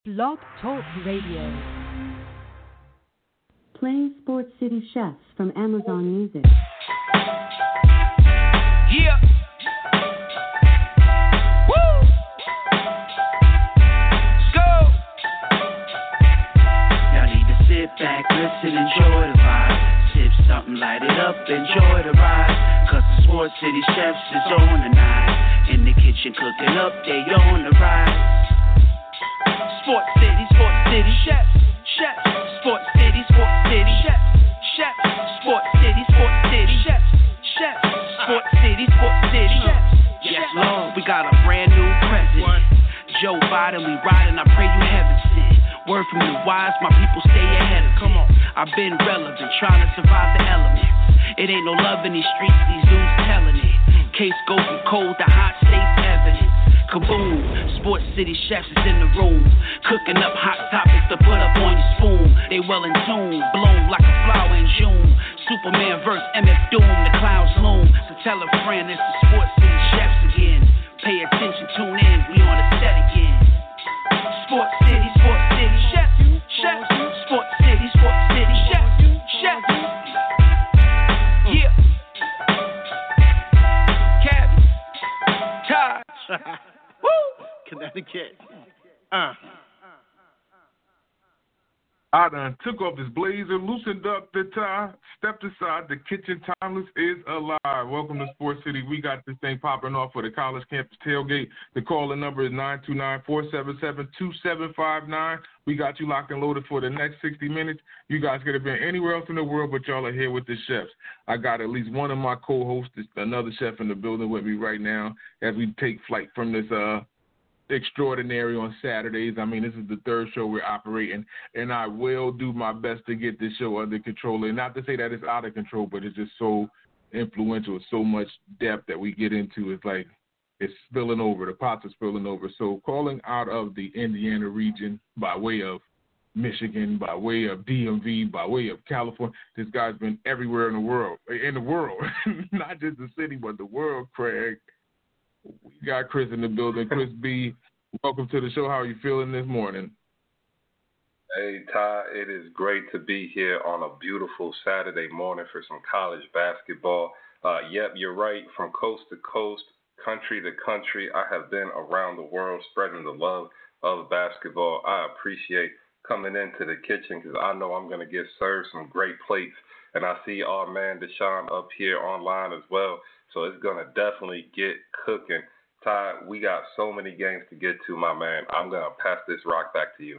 Blog Talk Radio. Playing Sports City Chefs from Amazon Music. Yeah. Woo. Let's go. Y'all need to sit back, listen, enjoy the vibe. Sip something, light it up, enjoy the ride. Cause the Sports City Chefs is on tonight. In the kitchen cooking up, they on the rise. Sports City, chefs, chefs. Sports City, chefs, chefs. Sports City, chefs, chefs. Sports City, chefs. Yes, Lord, we got a brand new president. Joe Biden, we riding, I pray you heaven sent. Word from the wise, my people stay ahead of. Come on, I've been relevant, trying to survive the elements. It ain't no love in these streets, these dudes telling it. Case go from cold to hot, states evidence. Kaboom, Sports City Chefs is in the room. Cooking up hot topics to put up on your spoon. They well in tune, bloom like a flower in June. Superman vs. MF Doom, the clouds loom. So tell a friend it's the Sports City Chefs again. Pay attention, tune in, we on the set again. Sports City, Chefs, Chefs. Sports City, Chefs, Chefs. Yeah. Cabby, Taj. Connecticut. I done took off his blazer, loosened up the tie, stepped aside. The kitchen timeless is alive. Welcome to Sports City. We got this thing popping off for the college campus tailgate. The calling number is 929-477-2759. We got you locked and loaded for the next 60 minutes. You guys could have been anywhere else in the world, but y'all are here with the chefs. I got at least one of my co-hosts, another chef in the building with me right now as we take flight from this extraordinary on Saturdays. I mean, this is the third show we're operating, and I will do my best to get this show under control. And not to say that it's out of control, but it's just so influential. It's so much depth that we get into. It's like it's spilling over. The pots are spilling over. So calling out of the Indiana region by way of Michigan, by way of DMV, by way of California. This guy's been everywhere in the world, not just the city, but the world, Craig. We got Chris in the building. Chris B., welcome to the show. How are you feeling this morning? Hey, Ty, it is great to be here on a beautiful Saturday morning for some college basketball. Yep, you're right. From coast to coast, country to country, I have been around the world spreading the love of basketball. I appreciate coming into the kitchen because I know I'm going to get served some great plates. And I see our man Deshaun up here online as well. So it's going to definitely get cooking. Ty, we got so many games to get to, my man. I'm going to pass this rock back to you.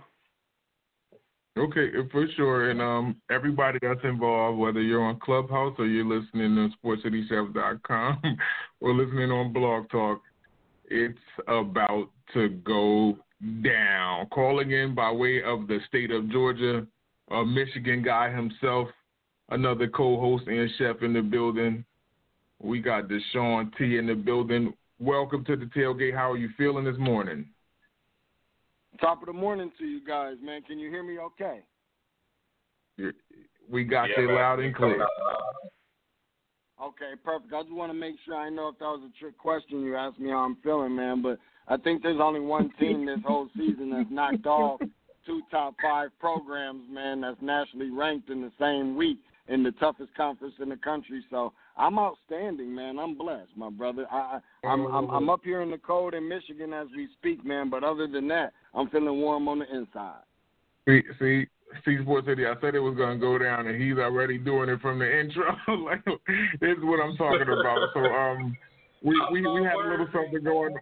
Okay, for sure. And everybody that's involved, whether you're on Clubhouse or you're listening on sportscitychefs.com or listening on Blog Talk, it's about to go down. Calling in by way of the state of Georgia, a Michigan guy himself, another co-host and chef in the building. We got Deshaun T in the building. Welcome to the tailgate. How are you feeling this morning? Top of the morning to you guys, man. Can you hear me okay? We got you loud and clear. Okay, perfect. I just want to make sure I know if that was a trick question you asked me how I'm feeling, man. But I think there's only one team this whole season that's knocked off 2 top 5 programs, man, that's nationally ranked in the same week in the toughest conference in the country. So I'm outstanding, man. I'm blessed, my brother. I'm up here in the cold in Michigan as we speak, man. But other than that, I'm feeling warm on the inside. See, Sports City, I said it was going to go down, and he's already doing it from the intro. Like, this is what I'm talking about. So we had a little something going on.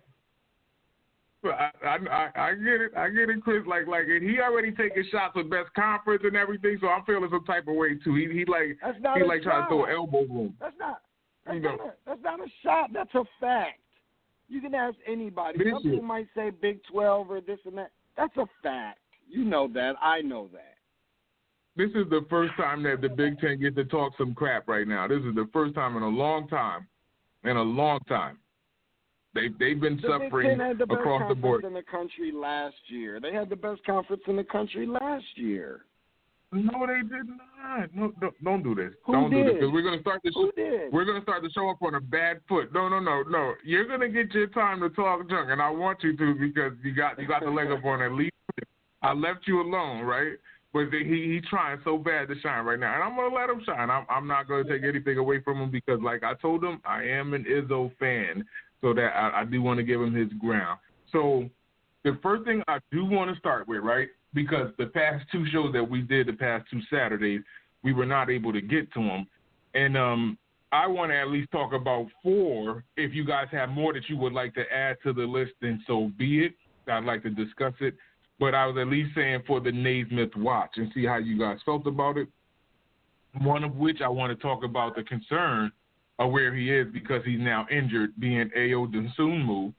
I get it, Chris. Like, and he already taking shots with best conference and everything, so I'm feeling some type of way too. He trying to throw elbow room. That's not a shot. That's a fact. You can ask anybody. Some people might say Big 12 or this and that. That's a fact. You know that. I know that. This is the first time that the Big Ten gets to talk some crap right now. This is the first time in a long time. They've been suffering across the board. In the country last year, they had the best conference in the country last year. No, they did not. No, don't do this. Don't do this because we're gonna start the show. Who did? We're gonna start the show up on a bad foot. No. You're gonna get your time to talk junk, and I want you to because you got the leg up on at least. I left you alone, right? But he trying so bad to shine right now, and I'm gonna let him shine. I'm not gonna take anything away from him because, like I told him, I am an Izzo fan, so that I do want to give him his ground. So the first thing I do want to start with, right? Because the past two shows that we did, the past two Saturdays, we were not able to get to them, and I want to at least talk about 4. If you guys have more that you would like to add to the list, then so be it. I'd like to discuss it. But I was at least saying for the Naismith watch and see how you guys felt about it. One of which I want to talk about the concern of where he is because he's now injured, being Ayo Dosunmu.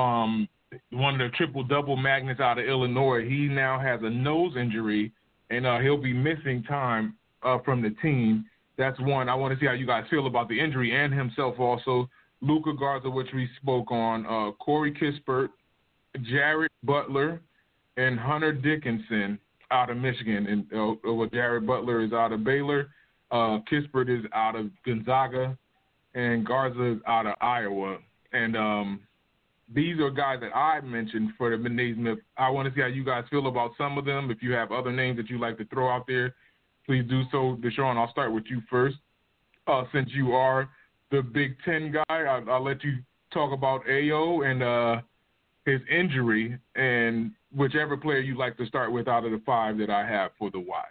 One of the triple-double magnets out of Illinois. He now has a nose injury, and he'll be missing time from the team. That's one. I want to see how you guys feel about the injury and himself also. Luka Garza, which we spoke on, Corey Kispert, Jared Butler, and Hunter Dickinson out of Michigan. And Jared Butler is out of Baylor. Kispert is out of Gonzaga. And Garza is out of Iowa. And these are guys that I mentioned for the Naismith. I want to see how you guys feel about some of them. If you have other names that you'd like to throw out there, please do so. Deshaun, I'll start with you first. Since you are the Big Ten guy, I'll let you talk about Ayo and his injury and whichever player you'd like to start with out of the 5 that I have for the watch.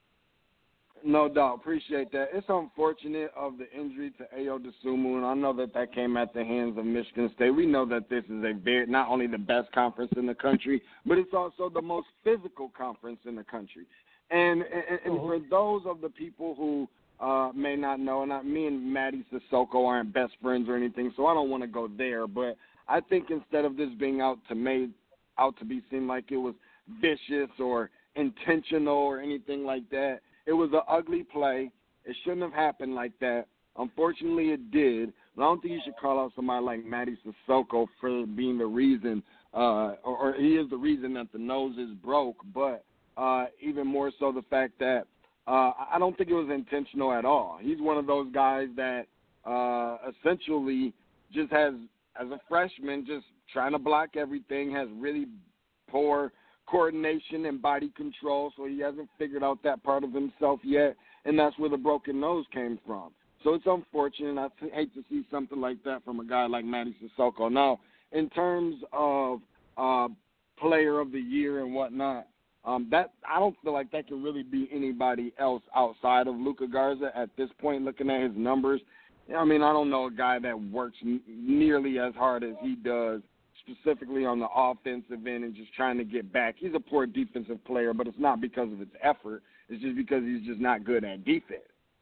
No doubt. Appreciate that. It's unfortunate of the injury to Ayo Dosunmu, and I know that came at the hands of Michigan State. We know that this is not only the best conference in the country, but it's also the most physical conference in the country. And for those of the people who may not know, and me and Mady Sissoko aren't best friends or anything, so I don't want to go there, but I think instead of this being out to be seen like it was vicious or intentional or anything like that, it was an ugly play. It shouldn't have happened like that. Unfortunately, it did. But I don't think you should call out somebody like Mady Sissoko for being the reason, or he is the reason that the nose is broke. But even more so the fact that I don't think it was intentional at all. He's one of those guys that essentially just has, as a freshman, just trying to block everything, has really poor coordination and body control, so he hasn't figured out that part of himself yet, and that's where the broken nose came from. So it's unfortunate. I hate to see something like that from a guy like Mady Sissoko. Now, in terms of player of the year and whatnot, that I don't feel like that can really be anybody else outside of Luka Garza at this point, looking at his numbers. I mean, I don't know a guy that works nearly as hard as he does, specifically on the offensive end and just trying to get back. He's a poor defensive player, but it's not because of his effort. It's just because he's just not good at defense.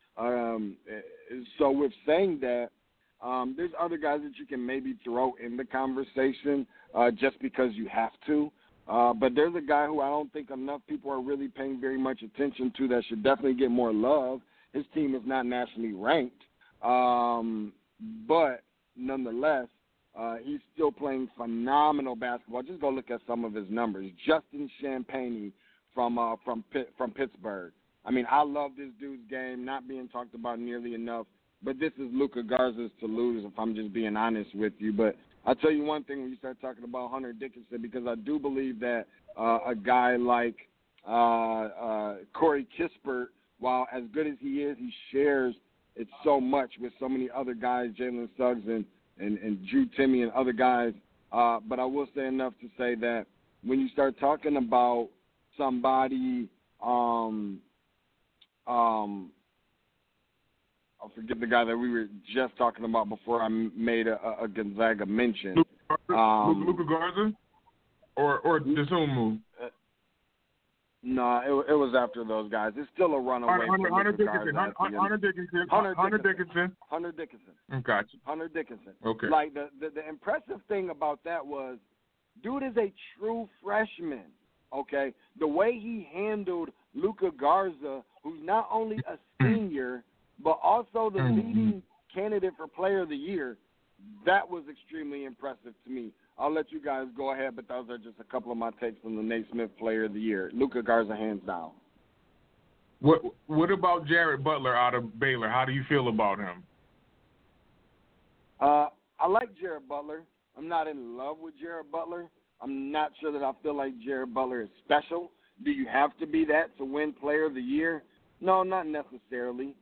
So with saying that, there's other guys that you can maybe throw in the conversation just because you have to. But there's a guy who I don't think enough people are really paying very much attention to that should definitely get more love. His team is not nationally ranked. But nonetheless, he's still playing phenomenal basketball. Just go look at some of his numbers. Justin Champagnie from Pittsburgh. I mean, I love this dude's game, not being talked about nearly enough. But this is Luka Garza's to lose, if I'm just being honest with you. But I'll tell you one thing when you start talking about Hunter Dickinson, because I do believe that a guy like Corey Kispert, while as good as he is, he shares it so much with so many other guys, Jalen Suggs and Drew Timme and other guys. But I will say enough to say that when you start talking about somebody, I forget the guy that we were just talking about before I made a Gonzaga mention. Luka Garza or Dosunmu? No, it was after those guys. It's still a runaway. Hunter Dickinson. Hunter Dickinson. Gotcha. Hunter Dickinson. Okay. Like the impressive thing about that was, dude is a true freshman. Okay, the way he handled Luka Garza, who's not only a senior but also the leading candidate for Player of the Year, that was extremely impressive to me. I'll let you guys go ahead, but those are just a couple of my takes on the Naismith Player of the Year. Luka Garza, hands down. What about Jared Butler out of Baylor? How do you feel about him? I like Jared Butler. I'm not in love with Jared Butler. I'm not sure that I feel like Jared Butler is special. Do you have to be that to win Player of the Year? No, not necessarily.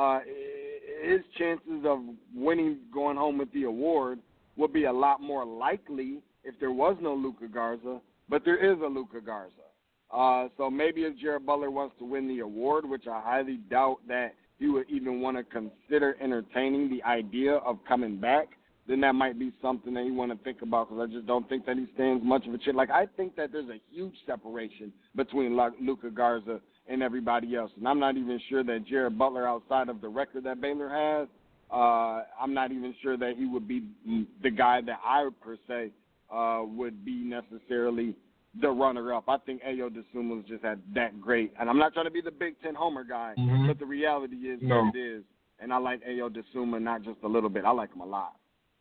His chances of winning, going home with the award, would be a lot more likely if there was no Luka Garza, but there is a Luka Garza. So maybe if Jared Butler wants to win the award, which I highly doubt that he would even want to consider entertaining the idea of coming back, then that might be something that you want to think about, because I just don't think that he stands much of a chance. Like, I think that there's a huge separation between Luka Garza and everybody else. And I'm not even sure that Jared Butler, outside of the record that Baylor has, I'm not even sure that he would be the guy that I, per se, would be necessarily the runner-up. I think Ayo Dosunmu is just that great. And I'm not trying to be the Big Ten homer guy, but the reality is what it is. And I like Ayo Dosunmu not just a little bit. I like him a lot.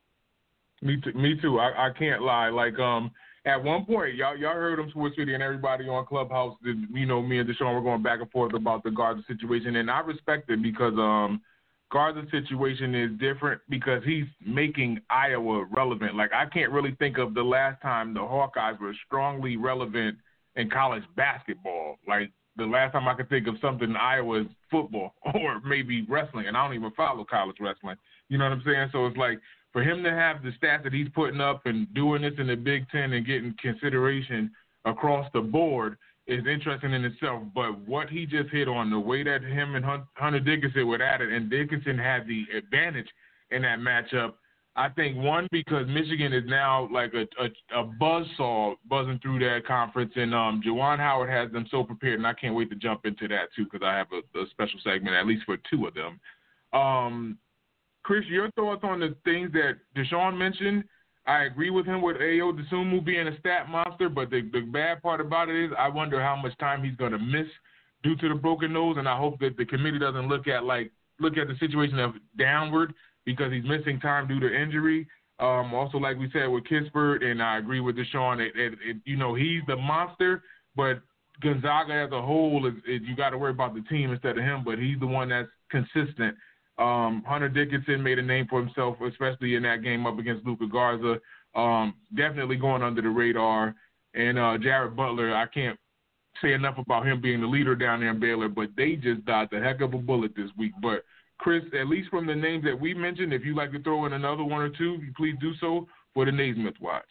Me too. I can't lie. Like, at one point, y'all heard him, Sports City, and everybody on Clubhouse. Me and Deshaun were going back and forth about the Garza situation, and I respect it because Garza's situation is different because he's making Iowa relevant. Like, I can't really think of the last time the Hawkeyes were strongly relevant in college basketball. Like, the last time I could think of something in Iowa is football or maybe wrestling, and I don't even follow college wrestling. You know what I'm saying? So it's like, for him to have the stats that he's putting up and doing this in the Big Ten and getting consideration across the board is interesting in itself. But what he just hit on, the way that him and Hunter Dickinson were at it, and Dickinson had the advantage in that matchup, I think, one, because Michigan is now like a buzzsaw buzzing through that conference, and Juwan Howard has them so prepared, and I can't wait to jump into that too because I have a special segment, at least for two of them. Chris, your thoughts on the things that Deshaun mentioned? I agree with him with Ayo Dosunmu being a stat monster, but the bad part about it is I wonder how much time he's going to miss due to the broken nose, and I hope that the committee doesn't look at the situation of downward because he's missing time due to injury. Also, like we said with Kispert, and I agree with Deshaun, he's the monster, but Gonzaga as a whole, you got to worry about the team instead of him, but he's the one that's consistent. Hunter Dickinson made a name for himself, especially in that game up against Luka Garza. Definitely going under the radar. And Jared Butler, I can't say enough about him being the leader down there in Baylor, but they just dodged a heck of a bullet this week. But, Chris, at least from the names that we mentioned, if you'd like to throw in another one or two, please do so for the Naismith Watch.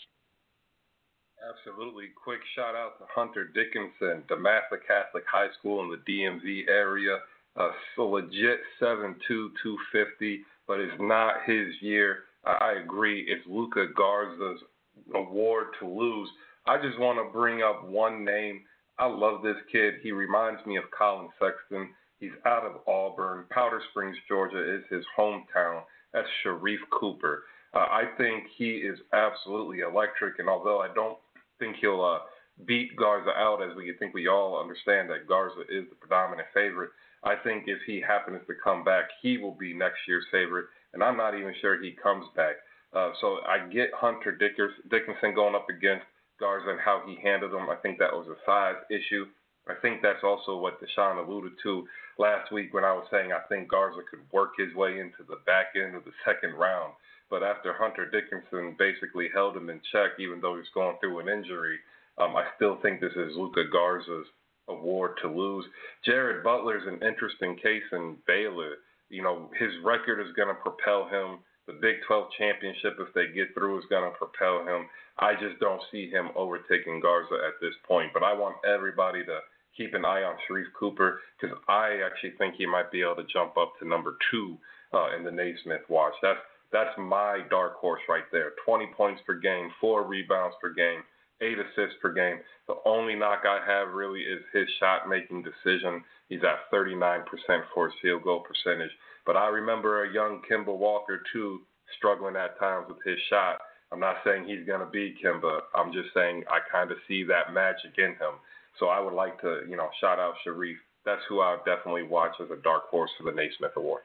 Absolutely. Quick shout-out to Hunter Dickinson, DeMatha Catholic High School in the DMV area. So legit 7'2", 250, but it's not his year. I agree. It's Luka Garza's award to lose. I just want to bring up one name. I love this kid. He reminds me of Colin Sexton. He's out of Auburn. Powder Springs, Georgia is his hometown. That's Sharif Cooper. I think he is absolutely electric, and although I don't think he'll beat Garza out, as we all understand that Garza is the predominant favorite, I think if he happens to come back, he will be next year's favorite, and I'm not even sure he comes back. So I get Hunter Dickinson going up against Garza and how he handled him. I think that was a size issue. I think that's also what Deshaun alluded to last week when I was saying I think Garza could work his way into the back end of the second round. But after Hunter Dickinson basically held him in check, even though he's going through an injury, I still think this is Luka Garza's award to lose. Jared Butler's an interesting case in Baylor. His record is going to propel him. The Big 12 championship, if they get through, is going to propel him. I just don't see him overtaking Garza at this point. But I want everybody to keep an eye on Sharif Cooper because I actually think he might be able to jump up to number 2 in the Naismith Watch. That's my dark horse right there. 20 points per game, 4 rebounds per game, 8 assists per game. The only knock I have really is his shot-making decision. He's at 39% for his field goal percentage. But I remember a young Kemba Walker, too, struggling at times with his shot. I'm not saying he's going to beat Kemba. I'm just saying I kind of see that magic in him. So I would like to, shout out Sharif. That's who I would definitely watch as a dark horse for the Naismith Award.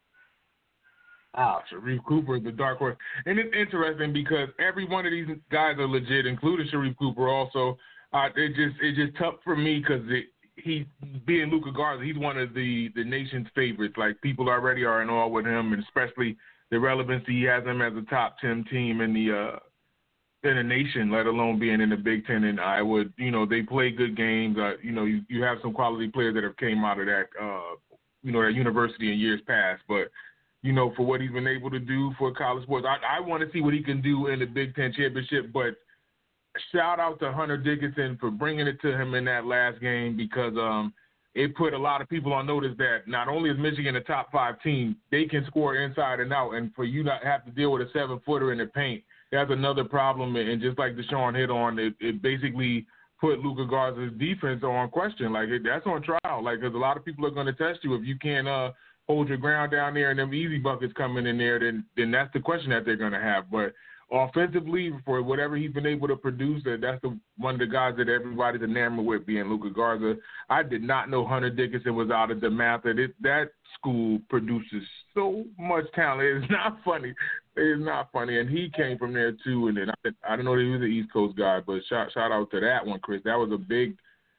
Wow, Sharif Cooper is the dark horse. And it's interesting because every one of these guys are legit, including Sharif Cooper also. It's just tough for me because he being Luka Garza, he's one of the nation's favorites. Like, people already are in awe with him, and especially the relevancy he has him as a top 10 team in the in the nation, let alone being in the Big Ten. And I would, they play good games. You have some quality players that have came out of that, that university in years past. But, for what he's been able to do for college sports, I want to see what he can do in the Big Ten championship. But shout out to Hunter Dickinson for bringing it to him in that last game, because it put a lot of people on notice that not only is Michigan a top 5 team, they can score inside and out. And for you not have to deal with a 7-footer in the paint, that's another problem. And just like Deshaun hit on, it basically put Luka Garza's defense on question. Like, that's on trial. Like, because a lot of people are going to test you. If you can't hold your ground down there and them easy buckets coming in there, then that's the question that they're going to have. But offensively, for whatever he's been able to produce, that's one of the guys that everybody's enamored with, being Luka Garza. I did not know Hunter Dickinson was out of DeMatha. That school produces so much talent. It's not funny. It's not funny. And he came from there, too. And then I don't know if he was an East Coast guy, but shout out to that one, Chris. That was a big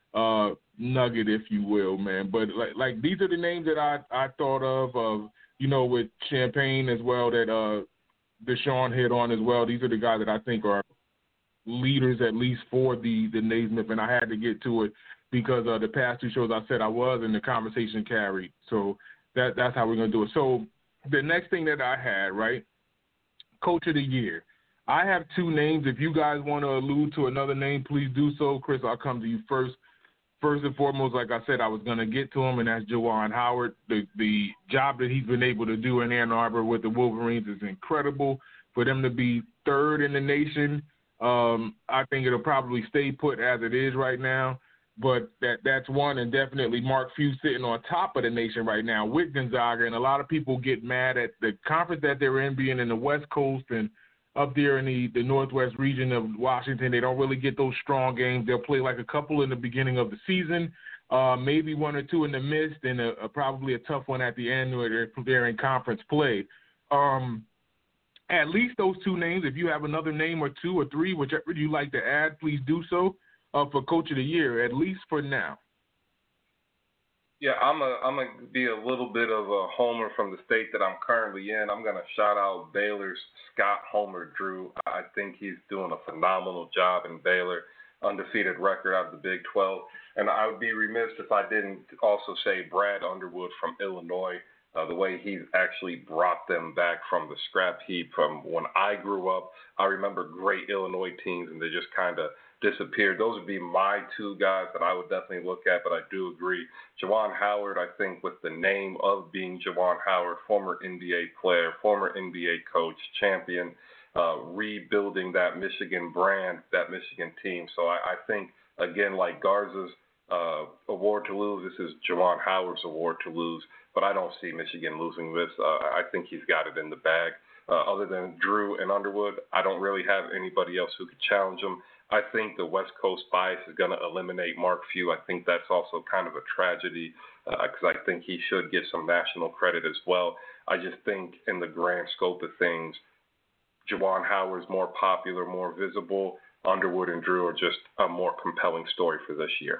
nugget, if you will, man. But, like these are the names that I thought of, with Champagne as well, that Deshaun hit on as well. These are the guys that I think are leaders, at least for the Naismith, and I had to get to it because the past 2 shows I said I was, and the conversation carried. So that's how we're going to do it. So the next thing that I had, right, Coach of the Year. I have 2 names. If you guys want to allude to another name, please do so. Chris, I'll come to you first. First and foremost, like I said, I was going to get to him, and that's Juwan Howard. The job that he's been able to do in Ann Arbor with the Wolverines is incredible. For them to be 3rd in the nation, I think it'll probably stay put as it is right now. But that's one, and definitely Mark Few sitting on top of the nation right now with Gonzaga. And a lot of people get mad at the conference that they're in, being in the West Coast and up there in the Northwest region of Washington. They don't really get those strong games. They'll play like a couple in the beginning of the season, maybe 1 or 2 in the midst, and probably a tough one at the end where they're in conference play. At least those 2 names. If you have another name or 2 or 3, whichever you like to add, please do so for Coach of the Year, at least for now. Yeah, I'm gonna be a little bit of a homer from the state that I'm currently in. I'm gonna shout out Baylor's Scott Homer Drew. I think he's doing a phenomenal job in Baylor, undefeated record out of the Big 12. And I would be remiss if I didn't also say Brad Underwood from Illinois. The way he's actually brought them back from the scrap heap from when I grew up. I remember great Illinois teams, and they just kind of disappeared. Those would be my 2 guys that I would definitely look at, but I do agree. Juwan Howard, I think with the name of being Juwan Howard, former NBA player, former NBA coach, champion, rebuilding that Michigan brand, that Michigan team. So I think, again, like Garza's award to lose, this is Juwan Howard's award to lose, but I don't see Michigan losing this. I think he's got it in the bag. Other than Drew and Underwood, I don't really have anybody else who could challenge him. I think the West Coast bias is going to eliminate Mark Few. I think that's also kind of a tragedy because I think he should get some national credit as well. I just think in the grand scope of things, Juwan Howard's more popular, more visible. Underwood and Drew are just a more compelling story for this year.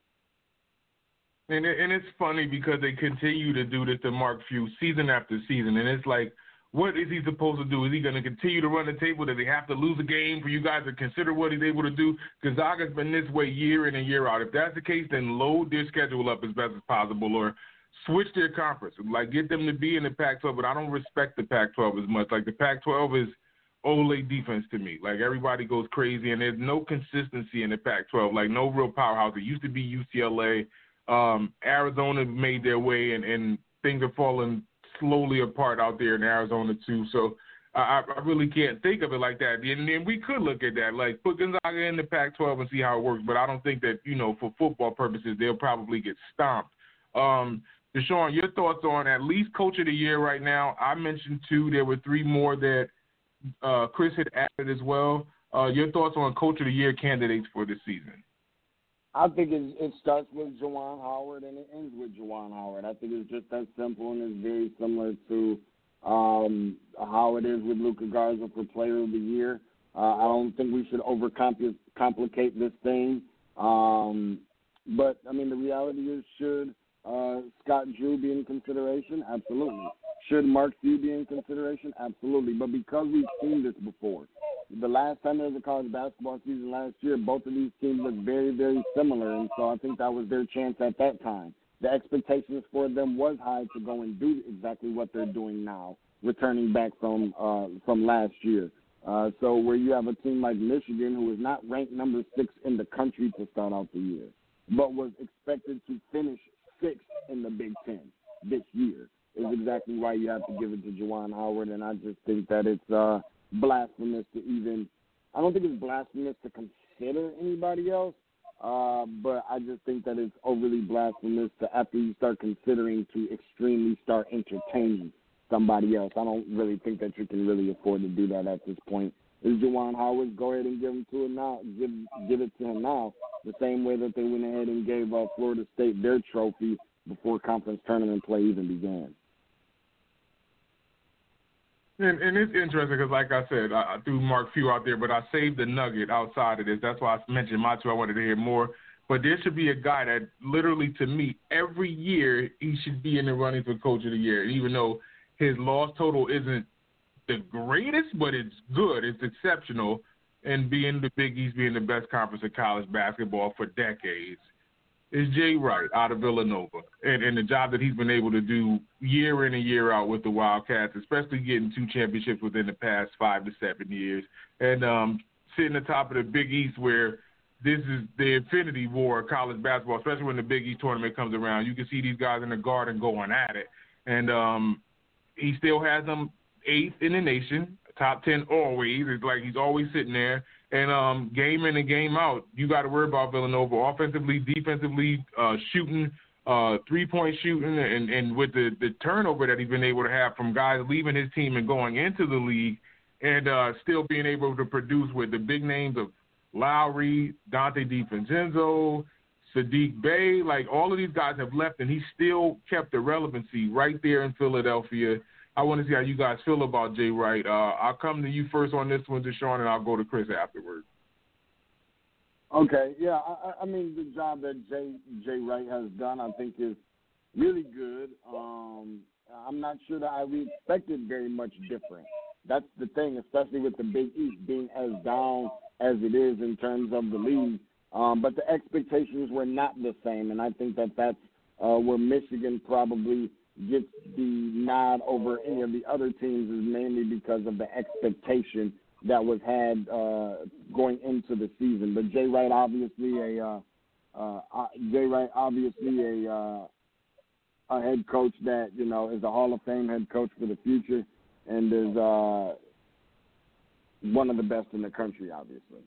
And it's funny because they continue to do this to Mark Few season after season, and it's like, what is he supposed to do? Is he going to continue to run the table? Does he have to lose a game for you guys to consider what he's able to do? Gonzaga's been this way year in and year out. If that's the case, then load their schedule up as best as possible or switch their conference. Like, get them to be in the Pac-12, but I don't respect the Pac-12 as much. Like, the Pac-12 is Ole defense to me. Like, everybody goes crazy, and there's no consistency in the Pac-12. Like, no real powerhouse. It used to be UCLA. Arizona made their way, and things are falling slowly apart out there in Arizona too. So I really can't think of it like that. And then we could look at that, like put Gonzaga in the Pac-12 and see how it works. But I don't think that, for football purposes, they'll probably get stomped. Deshaun, your thoughts on at least Coach of the Year right now? I mentioned 2. There were 3 more that Chris had added as well. Your thoughts on Coach of the Year candidates for this season? I think it starts with Juwan Howard and it ends with Juwan Howard. I think it's just that simple, and it's very similar to how it is with Luka Garza for Player of the Year. I don't think we should overcomplicate this thing. But, I mean, the reality is, should Scott Drew be in consideration? Absolutely. Should Mark Few be in consideration? Absolutely. But because we've seen this before, the last time there was a college basketball season last year, both of these teams looked very, very similar, and so I think that was their chance at that time. The expectations for them was high to go and do exactly what they're doing now, returning back from last year. So where you have a team like Michigan, who is not ranked number 6 in the country to start out the year, but was expected to finish 6th in the Big Ten this year, is exactly why you have to give it to Juwan Howard. And I just think that it's blasphemous to even – I don't think it's blasphemous to consider anybody else, but I just think that it's overly blasphemous to, after you start considering, to extremely start entertaining somebody else. I don't really think that you can really afford to do that at this point. Is Juwan Howard, go ahead and give him to him now. Give it to him now, the same way that they went ahead and gave Florida State their trophy before conference tournament play even began. And it's interesting because, like I said, I threw Mark Few out there, but I saved the nugget outside of this. That's why I mentioned my two. I wanted to hear more. But there should be a guy that literally, to me, every year he should be in the running for Coach of the Year, even though his loss total isn't the greatest, but it's good. It's exceptional. And being the Big East, being the best conference of college basketball for decades, is Jay Wright out of Villanova. And the job that he's been able to do year in and year out with the Wildcats, especially getting 2 championships within the past 5 to 7 years. And sitting atop of the Big East, where this is the infinity war of college basketball, especially when the Big East tournament comes around. You can see these guys in the Garden going at it. And he still has them 8th in the nation, top 10 always. It's like he's always sitting there. And game in and game out, you got to worry about Villanova offensively, defensively, shooting, 3-point shooting, and with the turnover that he's been able to have from guys leaving his team and going into the league, and still being able to produce with the big names of Lowry, Dante DiVincenzo, Sadiq Bey. Like, all of these guys have left, and he still kept the relevancy right there in Philadelphia. I want to see how you guys feel about Jay Wright. I'll come to you first on this one, Deshaun, and I'll go to Chris afterwards. Okay, yeah. I mean, the job that Jay Wright has done, I think, is really good. I'm not sure that we expected very much different. That's the thing, especially with the Big East being as down as it is in terms of the league. But the expectations were not the same, and I think that that's where Michigan probably gets the nod over any of the other teams, is mainly because of the expectation that was had going into the season. But Jay Wright obviously a head coach that, you know, is a Hall of Fame head coach for the future, and is one of the best in the country, obviously.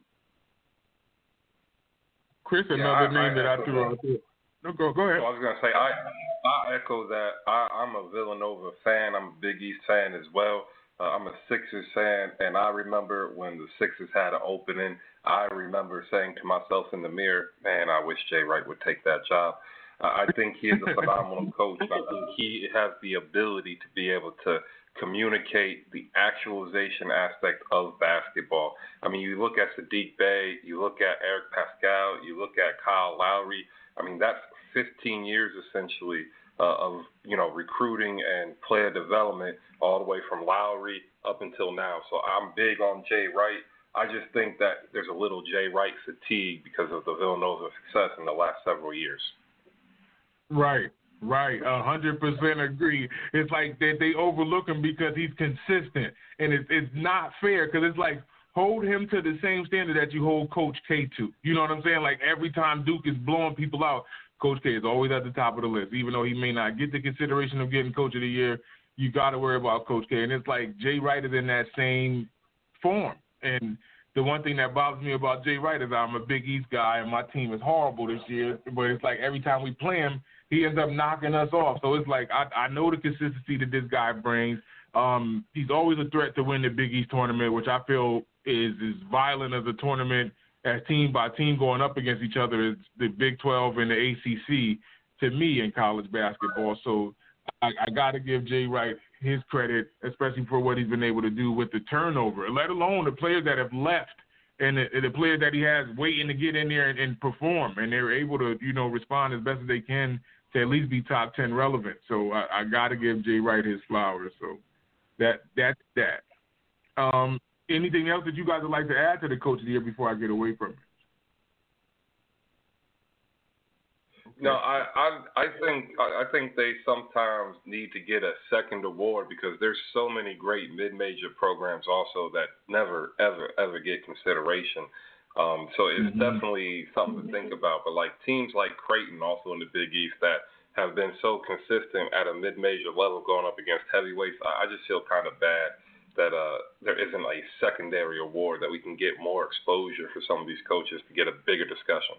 Chris, another name that I threw out there. No, go ahead. I was going to say, I echo that. I'm a Villanova fan. I'm a Big East fan as well. I'm a Sixers fan, and I remember when the Sixers had an opening, I remember saying to myself in the mirror, man, I wish Jay Wright would take that job. I think he is a phenomenal coach. I think he has the ability to be able to communicate the actualization aspect of basketball. I mean, you look at Sadiq Bey, you look at Eric Pascal, you look at Kyle Lowry. I mean, that's 15 years essentially of, you know, recruiting and player development all the way from Lowry up until now. So I'm big on Jay Wright. I just think that there's a little Jay Wright fatigue because of the Villanova success in the last several years. Right. 100% agree. It's like they overlook him because he's consistent, and it's not fair because it's like, hold him to the same standard that you hold Coach K to. You know what I'm saying? Like, every time Duke is blowing people out, Coach K is always at the top of the list. Even though he may not get the consideration of getting Coach of the Year, you got to worry about Coach K. And it's like Jay Wright is in that same form. And the one thing that bothers me about Jay Wright is I'm a Big East guy, and my team is horrible this year. But it's like every time we play him, he ends up knocking us off. So it's like I know the consistency that this guy brings. He's always a threat to win the Big East tournament, which I feel is as violent as a tournament as team by team going up against each other as the Big 12 and the ACC to me in college basketball. So I got to give Jay Wright his credit, especially for what he's been able to do with the turnover, let alone the players that have left and the players that he has waiting to get in there and perform, and they're able to, respond as best as they can to at least be top 10 relevant. So I got to give Jay Wright his flowers. So that's that. Anything else that you guys would like to add to the Coach of the Year before I get away from it? No, I think they sometimes need to get a second award because there's so many great mid-major programs also that never ever get consideration. So it's definitely something to think about. But like teams like Creighton, also in the Big East, that have been so consistent at a mid-major level going up against heavyweights, I just feel kind of bad that there isn't a secondary award that we can get more exposure for some of these coaches to get a bigger discussion.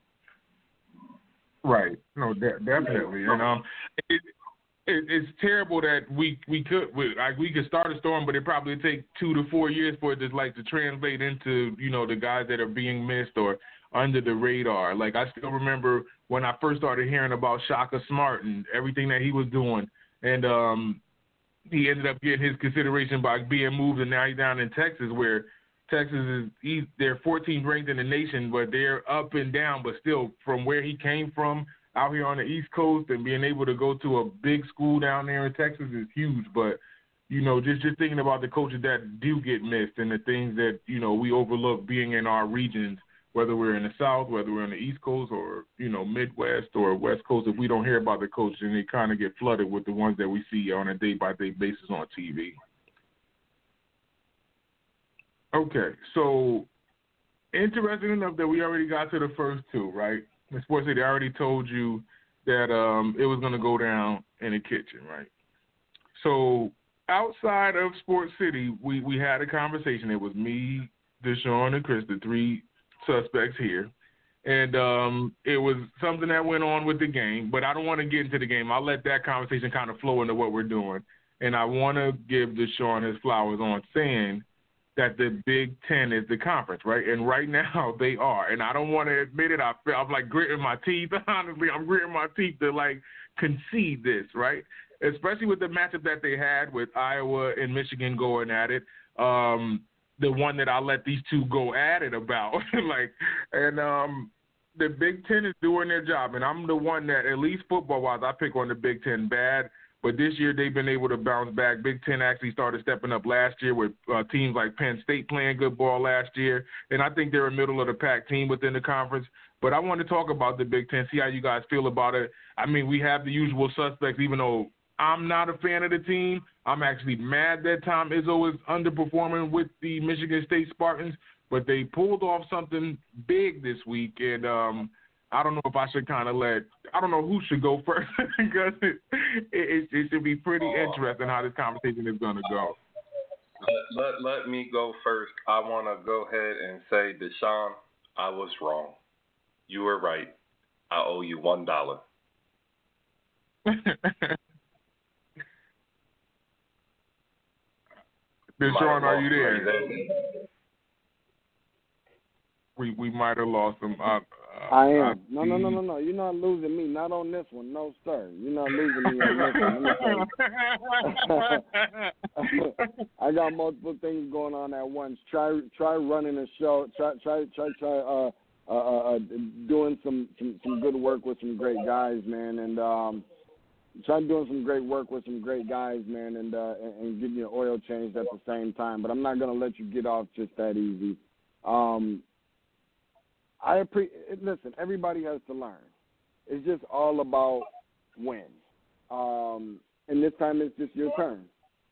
Right. No, definitely. And it's terrible that we could start a storm, but it probably take 2 to 4 years for it to translate into the guys that are being missed or under the radar. Like I still remember when I first started hearing about Shaka Smart and everything that he was doing, and he ended up getting his consideration by being moved, and now he's down in Texas where Texas they're 14th ranked in the nation, but they're up and down. But still, from where he came from out here on the East Coast and being able to go to a big school down there in Texas is huge. But, just thinking about the coaches that do get missed and the things that, we overlook being in our regions, whether we're in the South, whether we're on the East Coast or, Midwest or West Coast, if we don't hear about the coaches, and they kind of get flooded with the ones that we see on a day-by-day basis on TV. Okay, so interesting enough that we already got to the first two, right? The Sports City already told you that it was going to go down in the kitchen, right? So outside of Sports City, we had a conversation. It was me, Deshaun, and Chris, the three suspects here. And it was something that went on with the game, but I don't want to get into the game. I'll let that conversation kind of flow into what we're doing. And I want to give Deshaun his flowers on saying that the Big Ten is the conference, right? And right now they are. And I don't want to admit it. I'm like gritting my teeth. Honestly, I'm gritting my teeth to concede this, right? Especially with the matchup that they had with Iowa and Michigan going at it. The one that I let these two go at it about. The Big Ten is doing their job. And I'm the one that, at least football-wise, I pick on the Big Ten bad. But this year they've been able to bounce back. Big Ten actually started stepping up last year with teams like Penn State playing good ball last year. And I think they're a middle-of-the-pack team within the conference. But I want to talk about the Big Ten, see how you guys feel about it. I mean, we have the usual suspects, even though I'm not a fan of the team. I'm actually mad that Tom Izzo is underperforming with the Michigan State Spartans. But they pulled off something big this week, and I don't know if I should I don't know who should go first because it should be pretty interesting how this conversation is going to go. Let me go first. I want to go ahead and say, Deshaun, I was wrong. You were right. I owe you $1. Deshaun, are you there? We might have lost him. I am. No. You're not losing me. Not on this one. No, sir. You're not losing me on this one. I got multiple things going on at once. Try running a show. Try doing some good work with some great guys, man, and try doing some great work with some great guys, man, and getting your oil changed at the same time. But I'm not gonna let you get off just that easy. Listen, everybody has to learn. It's just all about when. And this time it's just your turn.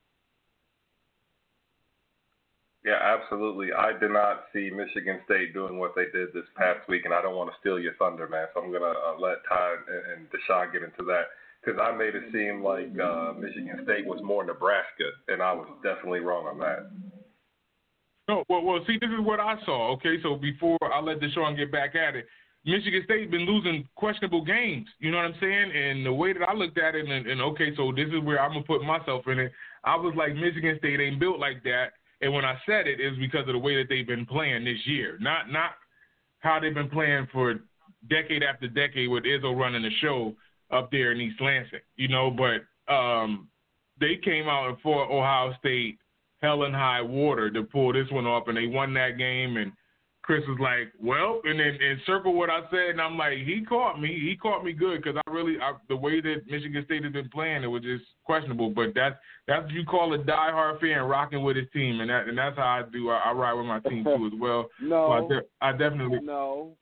Yeah, absolutely. I did not see Michigan State doing what they did this past week, and I don't want to steal your thunder, man. So I'm going to let Ty and Deshaun get into that because I made it seem like Michigan State was more Nebraska, and I was definitely wrong on that. No, well, see, this is what I saw, okay? So before I let Deshaun get back at it, Michigan State been losing questionable games, you know what I'm saying? And the way that I looked at it, and okay, so this is where I'm going to put myself in it, I was like, Michigan State ain't built like that. And when I said it, it was because of the way that they've been playing this year, not how they've been playing for decade after decade with Izzo running the show up there in East Lansing, you know. But they came out and fought Ohio State hell and high water to pull this one off, and they won that game. And Chris was like, well, and then circle what I said, and I'm like, he caught me. He caught me good because the way that Michigan State has been playing, it was just questionable. But that's what you call a diehard fan rocking with his team, and that's how I do. I ride with my team too as well. No, so I definitely no.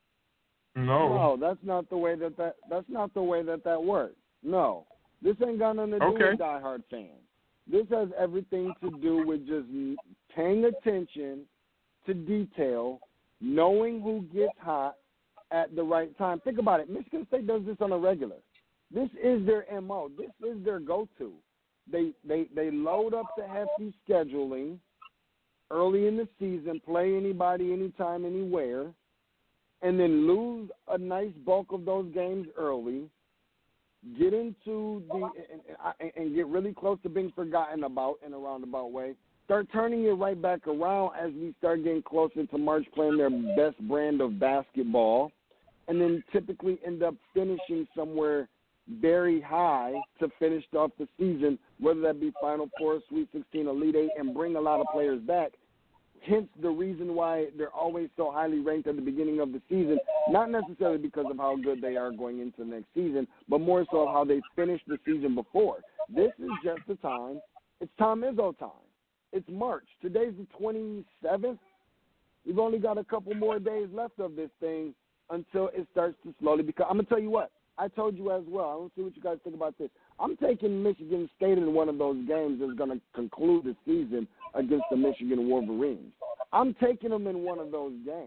No, that's not the way that's not the way that works. No, this ain't got nothing to do with diehard fans. This has everything to do with just paying attention to detail, knowing who gets hot at the right time. Think about it. Michigan State does this on a regular. This is their MO. This is their go-to. They load up the hefty scheduling early in the season, play anybody, anytime, anywhere, and then lose a nice bulk of those games early, get into and get really close to being forgotten about in a roundabout way. Start turning it right back around as we start getting closer to March, playing their best brand of basketball, and then typically end up finishing somewhere very high to finish off the season, whether that be Final Four, Sweet 16, Elite Eight, and bring a lot of players back. Hence the reason why they're always so highly ranked at the beginning of the season, not necessarily because of how good they are going into the next season, but more so of how they finished the season before. This is just the time. It's Tom Izzo time. It's March. Today's the 27th. We've only got a couple more days left of this thing until it starts to slowly become. I'm going to tell you what. I told you as well. I want to see what you guys think about this. I'm taking Michigan State in one of those games that's going to conclude the season against the Michigan Wolverines. I'm taking them in one of those games.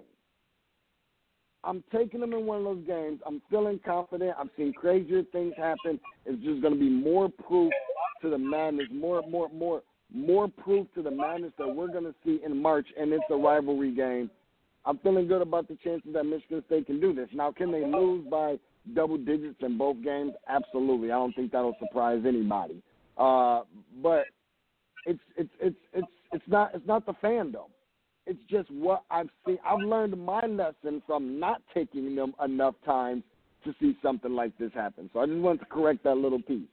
I'm feeling confident. I've seen crazier things happen. It's just going to be more proof to the madness, more proof to the madness that we're going to see in March, and it's a rivalry game. I'm feeling good about the chances that Michigan State can do this. Now, can they lose by double digits in both games? Absolutely. I don't think that'll surprise anybody. But it's not the fandom. It's just what I've seen. I've learned my lesson from not taking them enough times to see something like this happen. So I just wanted to correct that little piece.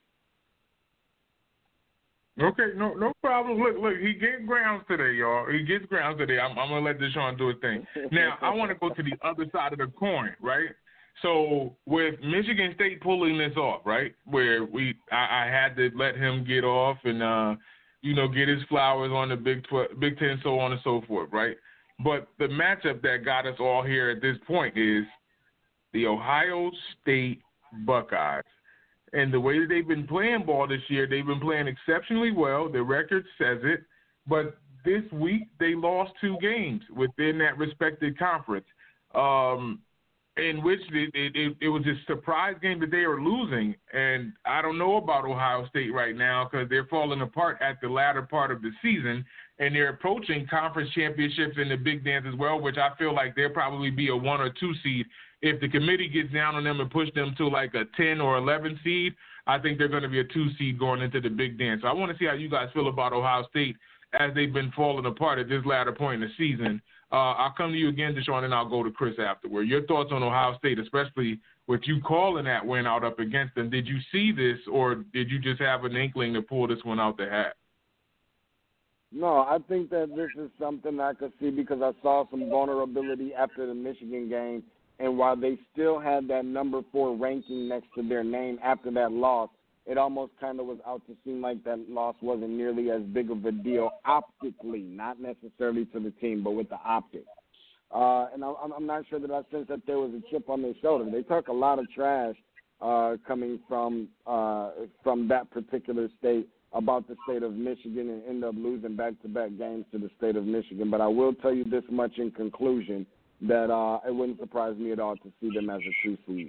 Okay, no problem. Look, he gets grounds today, y'all. He gets grounds today. I'm going to let Deshaun do his thing. Now, I want to go to the other side of the coin, right? So with Michigan State pulling this off, right, where I had to let him get off and, get his flowers on the Big 10, so on and so forth, right? But the matchup that got us all here at this point is the Ohio State Buckeyes. And the way that they've been playing ball this year, they've been playing exceptionally well. Their record says it. But this week, they lost 2 games within that respected conference, in which it was a surprise game that they were losing. And I don't know about Ohio State right now because they're falling apart at the latter part of the season, and they're approaching conference championships in the Big Dance as well, which I feel like they'll probably be a 1 or 2 seed. If the committee gets down on them and push them to like a 10 or 11 seed, I think they're going to be a 2 seed going into the Big Dance. So I want to see how you guys feel about Ohio State as they've been falling apart at this latter point in the season. I'll come to you again, Deshaun, and I'll go to Chris afterward. Your thoughts on Ohio State, especially with you calling that win out up against them. Did you see this, or did you just have an inkling to pull this one out the hat? No, I think that this is something I could see because I saw some vulnerability after the Michigan game. And while they still had that number 4 ranking next to their name after that loss, it almost kind of was out to seem like that loss wasn't nearly as big of a deal optically, not necessarily to the team, but with the optics. And I'm not sure that I sensed that there was a chip on their shoulder. They took a lot of trash coming from that particular state about the state of Michigan and end up losing back-to-back games to the state of Michigan. But I will tell you this much in conclusion, that it wouldn't surprise me at all to see them as a 2 seed.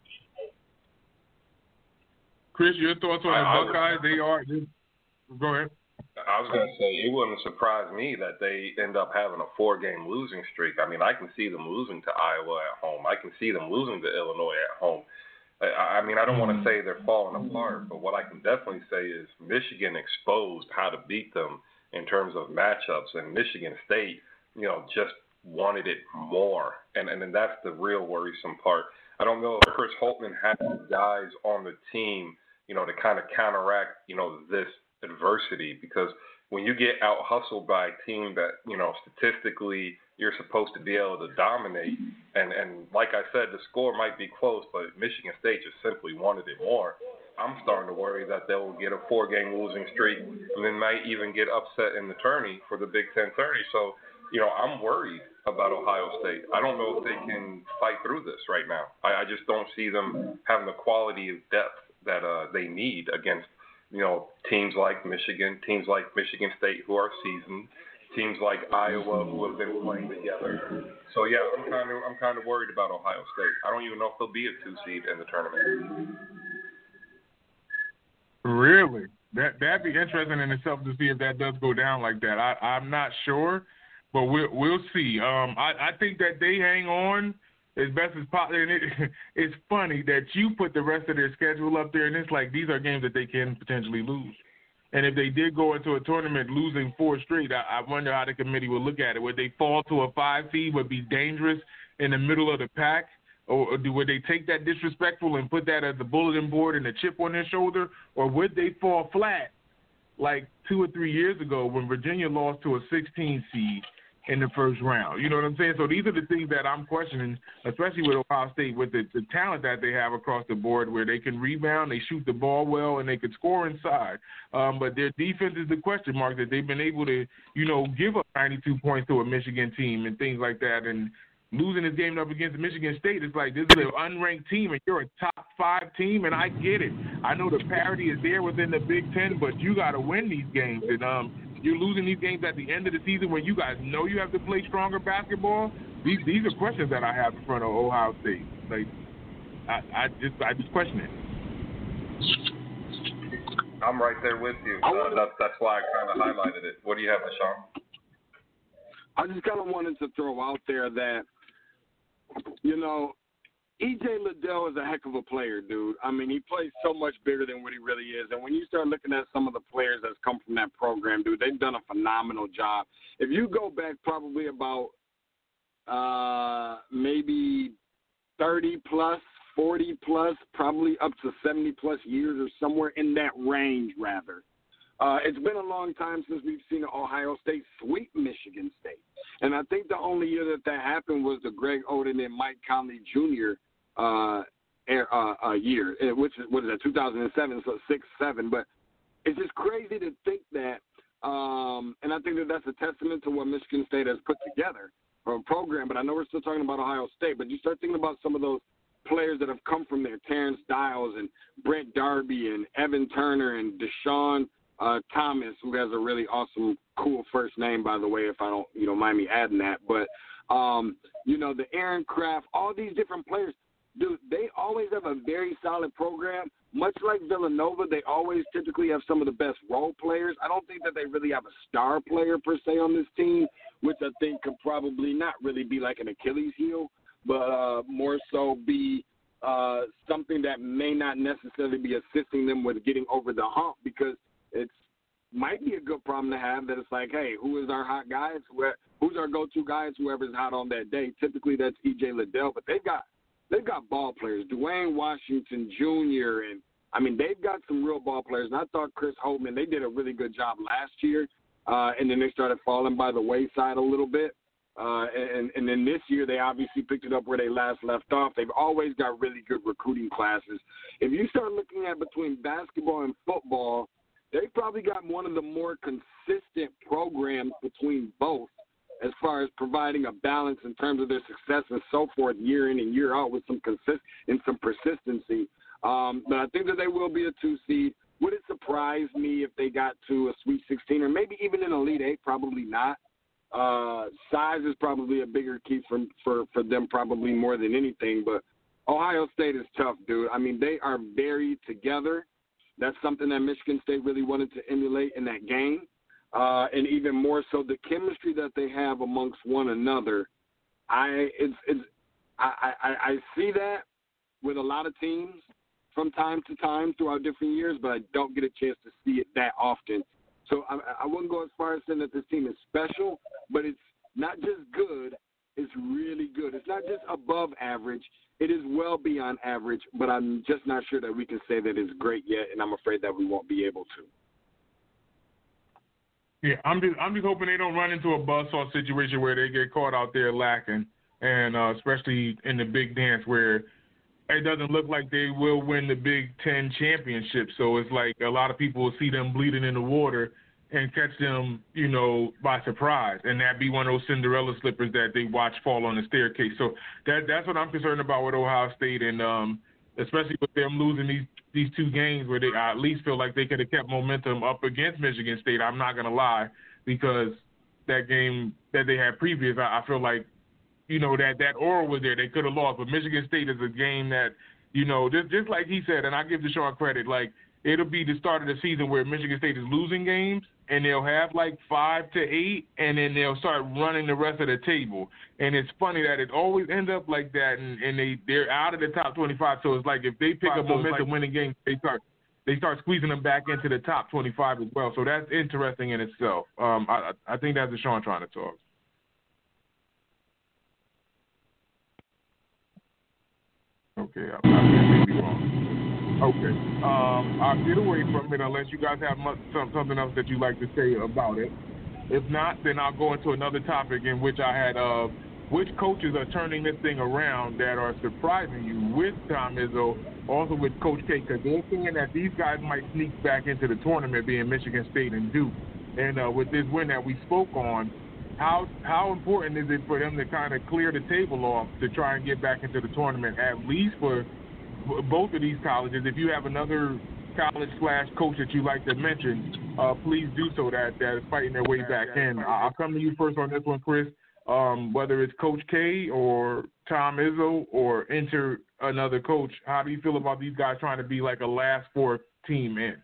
Chris, your thoughts on the Buckeyes? Go ahead. I was going to say, it wouldn't surprise me that they end up having a 4-game losing streak. I mean, I can see them losing to Iowa at home. I can see them losing to Illinois at home. I mean, I don't want to say they're falling apart, but what I can definitely say is Michigan exposed how to beat them in terms of matchups, and Michigan State, just wanted it more, and then that's the real worrisome part. I don't know if Chris Holtmann has guys on the team, to kind of counteract, this adversity, because when you get out hustled by a team that, statistically you're supposed to be able to dominate. And like I said, the score might be close, but Michigan State just simply wanted it more. I'm starting to worry that they'll get a 4-game losing streak and then might even get upset in the tourney for the Big Ten tourney. So, I'm worried about Ohio State. I don't know if they can fight through this right now. I just don't see them having the quality of depth that they need against, teams like Michigan, teams like Michigan State who are seasoned, teams like Iowa who have been playing together. So yeah, I'm kind of worried about Ohio State. I don't even know if they'll be a 2 seed in the tournament. Really? That'd be interesting in itself to see if that does go down like that. I'm not sure, but we'll see. I think that they hang on as best as possible. And it's funny that you put the rest of their schedule up there, and it's like these are games that they can potentially lose. And if they did go into a tournament losing 4 straight, I wonder how the committee would look at it. Would they fall to a 5 seed, would be dangerous in the middle of the pack? Or would they take that disrespectful and put that as the bulletin board and a chip on their shoulder? Or would they fall flat like 2 or 3 years ago when Virginia lost to a 16 seed in the first round? You know what I'm saying? So these are the things that I'm questioning, especially with Ohio State, with the talent that they have across the board where they can rebound, they shoot the ball well, and they can score inside. But their defense is the question mark that they've been able to, give up 92 points to a Michigan team and things like that. And losing this game up against Michigan State, it's like this is an unranked team and you're a top 5 team, and I get it. I know the parity is there within the Big Ten, but you got to win these games. And you're losing these games at the end of the season when you guys know you have to play stronger basketball. These are questions that I have in front of Ohio State. Like, I just question it. I'm right there with you. That's why I kind of highlighted it. What do you have, Deshaun? I just kind of wanted to throw out there that, E.J. Liddell is a heck of a player, dude. I mean, he plays so much bigger than what he really is. And when you start looking at some of the players that's come from that program, dude, they've done a phenomenal job. If you go back probably about maybe 30-plus, 40-plus, probably up to 70-plus years or somewhere in that range, rather. It's been a long time since we've seen Ohio State sweep Michigan State. And I think the only year that happened was the Greg Oden and Mike Conley Jr. Year, which was 2007, so 6-7. But it's just crazy to think that, and I think that that's a testament to what Michigan State has put together from a program. But I know we're still talking about Ohio State, but you start thinking about some of those players that have come from there, Terrence Dials and Brent Darby and Evan Turner and Deshaun Thomas, who has a really awesome, cool first name, by the way, if I don't, mind me adding that. But, the Aaron Craft, all these different players, dude, they always have a very solid program. Much like Villanova, they always typically have some of the best role players. I don't think that they really have a star player, per se, on this team, which I think could probably not really be like an Achilles heel, but more so be something that may not necessarily be assisting them with getting over the hump, because it might be a good problem to have, that it's like, hey, who is our hot guys? Who's our go-to guys? Whoever's hot on that day. Typically, that's E.J. Liddell, but they've got ball players, Dwayne Washington Jr., and I mean, they've got some real ball players. And I thought Chris Holtman, they did a really good job last year, and then they started falling by the wayside a little bit. And then this year, they obviously picked it up where they last left off. They've always got really good recruiting classes. If you start looking at between basketball and football, they probably got one of the more consistent programs between both, as far as providing a balance in terms of their success and so forth, year in and year out, with some some persistency. But I think that they will be a 2 seed. Would it surprise me if they got to a Sweet 16 or maybe even an Elite 8? Probably not. Size is probably a bigger key for them, probably more than anything. But Ohio State is tough, dude. I mean, they are very together. That's something that Michigan State really wanted to emulate in that game. And even more so, the chemistry that they have amongst one another. I see that with a lot of teams from time to time throughout different years, but I don't get a chance to see it that often. So I wouldn't go as far as saying that this team is special, but it's not just good, it's really good. It's not just above average, it is well beyond average, but I'm just not sure that we can say that it's great yet, and I'm afraid that we won't be able to. Yeah, I'm just hoping they don't run into a buzzsaw situation where they get caught out there lacking, and especially in the big dance where it doesn't look like they will win the Big Ten championship. So it's like a lot of people will see them bleeding in the water and catch them, by surprise, and that be one of those Cinderella slippers that they watch fall on the staircase. So that's what I'm concerned about with Ohio State, and especially with them losing these two games where I at least feel like they could have kept momentum up against Michigan State. I'm not going to lie, because that game that they had previous, I feel like, that aura was there. They could have lost. But Michigan State is a game that, just like he said, and I give Deshaun credit, like it'll be the start of the season where Michigan State is losing games, and they'll have like 5 to 8, and then they'll start running the rest of the table. And it's funny that it always ends up like that, and they're out of the top 25. So it's like if they pick up momentum winning games, they start squeezing them back into the top 25 as well. So that's interesting in itself. I think that's Deshaun trying to talk. Okay, I may be wrong. Okay, I'll get away from it unless you guys have something else that you'd like to say about it. If not, then I'll go into another topic in which I had which coaches are turning this thing around that are surprising you with Tom Izzo, also with Coach K, because they're saying that these guys might sneak back into the tournament, being Michigan State and Duke. And with this win that we spoke on, how important is it for them to kind of clear the table off to try and get back into the tournament, at least for both of these colleges? If you have another college/coach that you'd like to mention, please do so that is fighting their way back in. I'll come to you first on this one, Chris. Whether it's Coach K or Tom Izzo or enter another coach, how do you feel about these guys trying to be like a last four team in?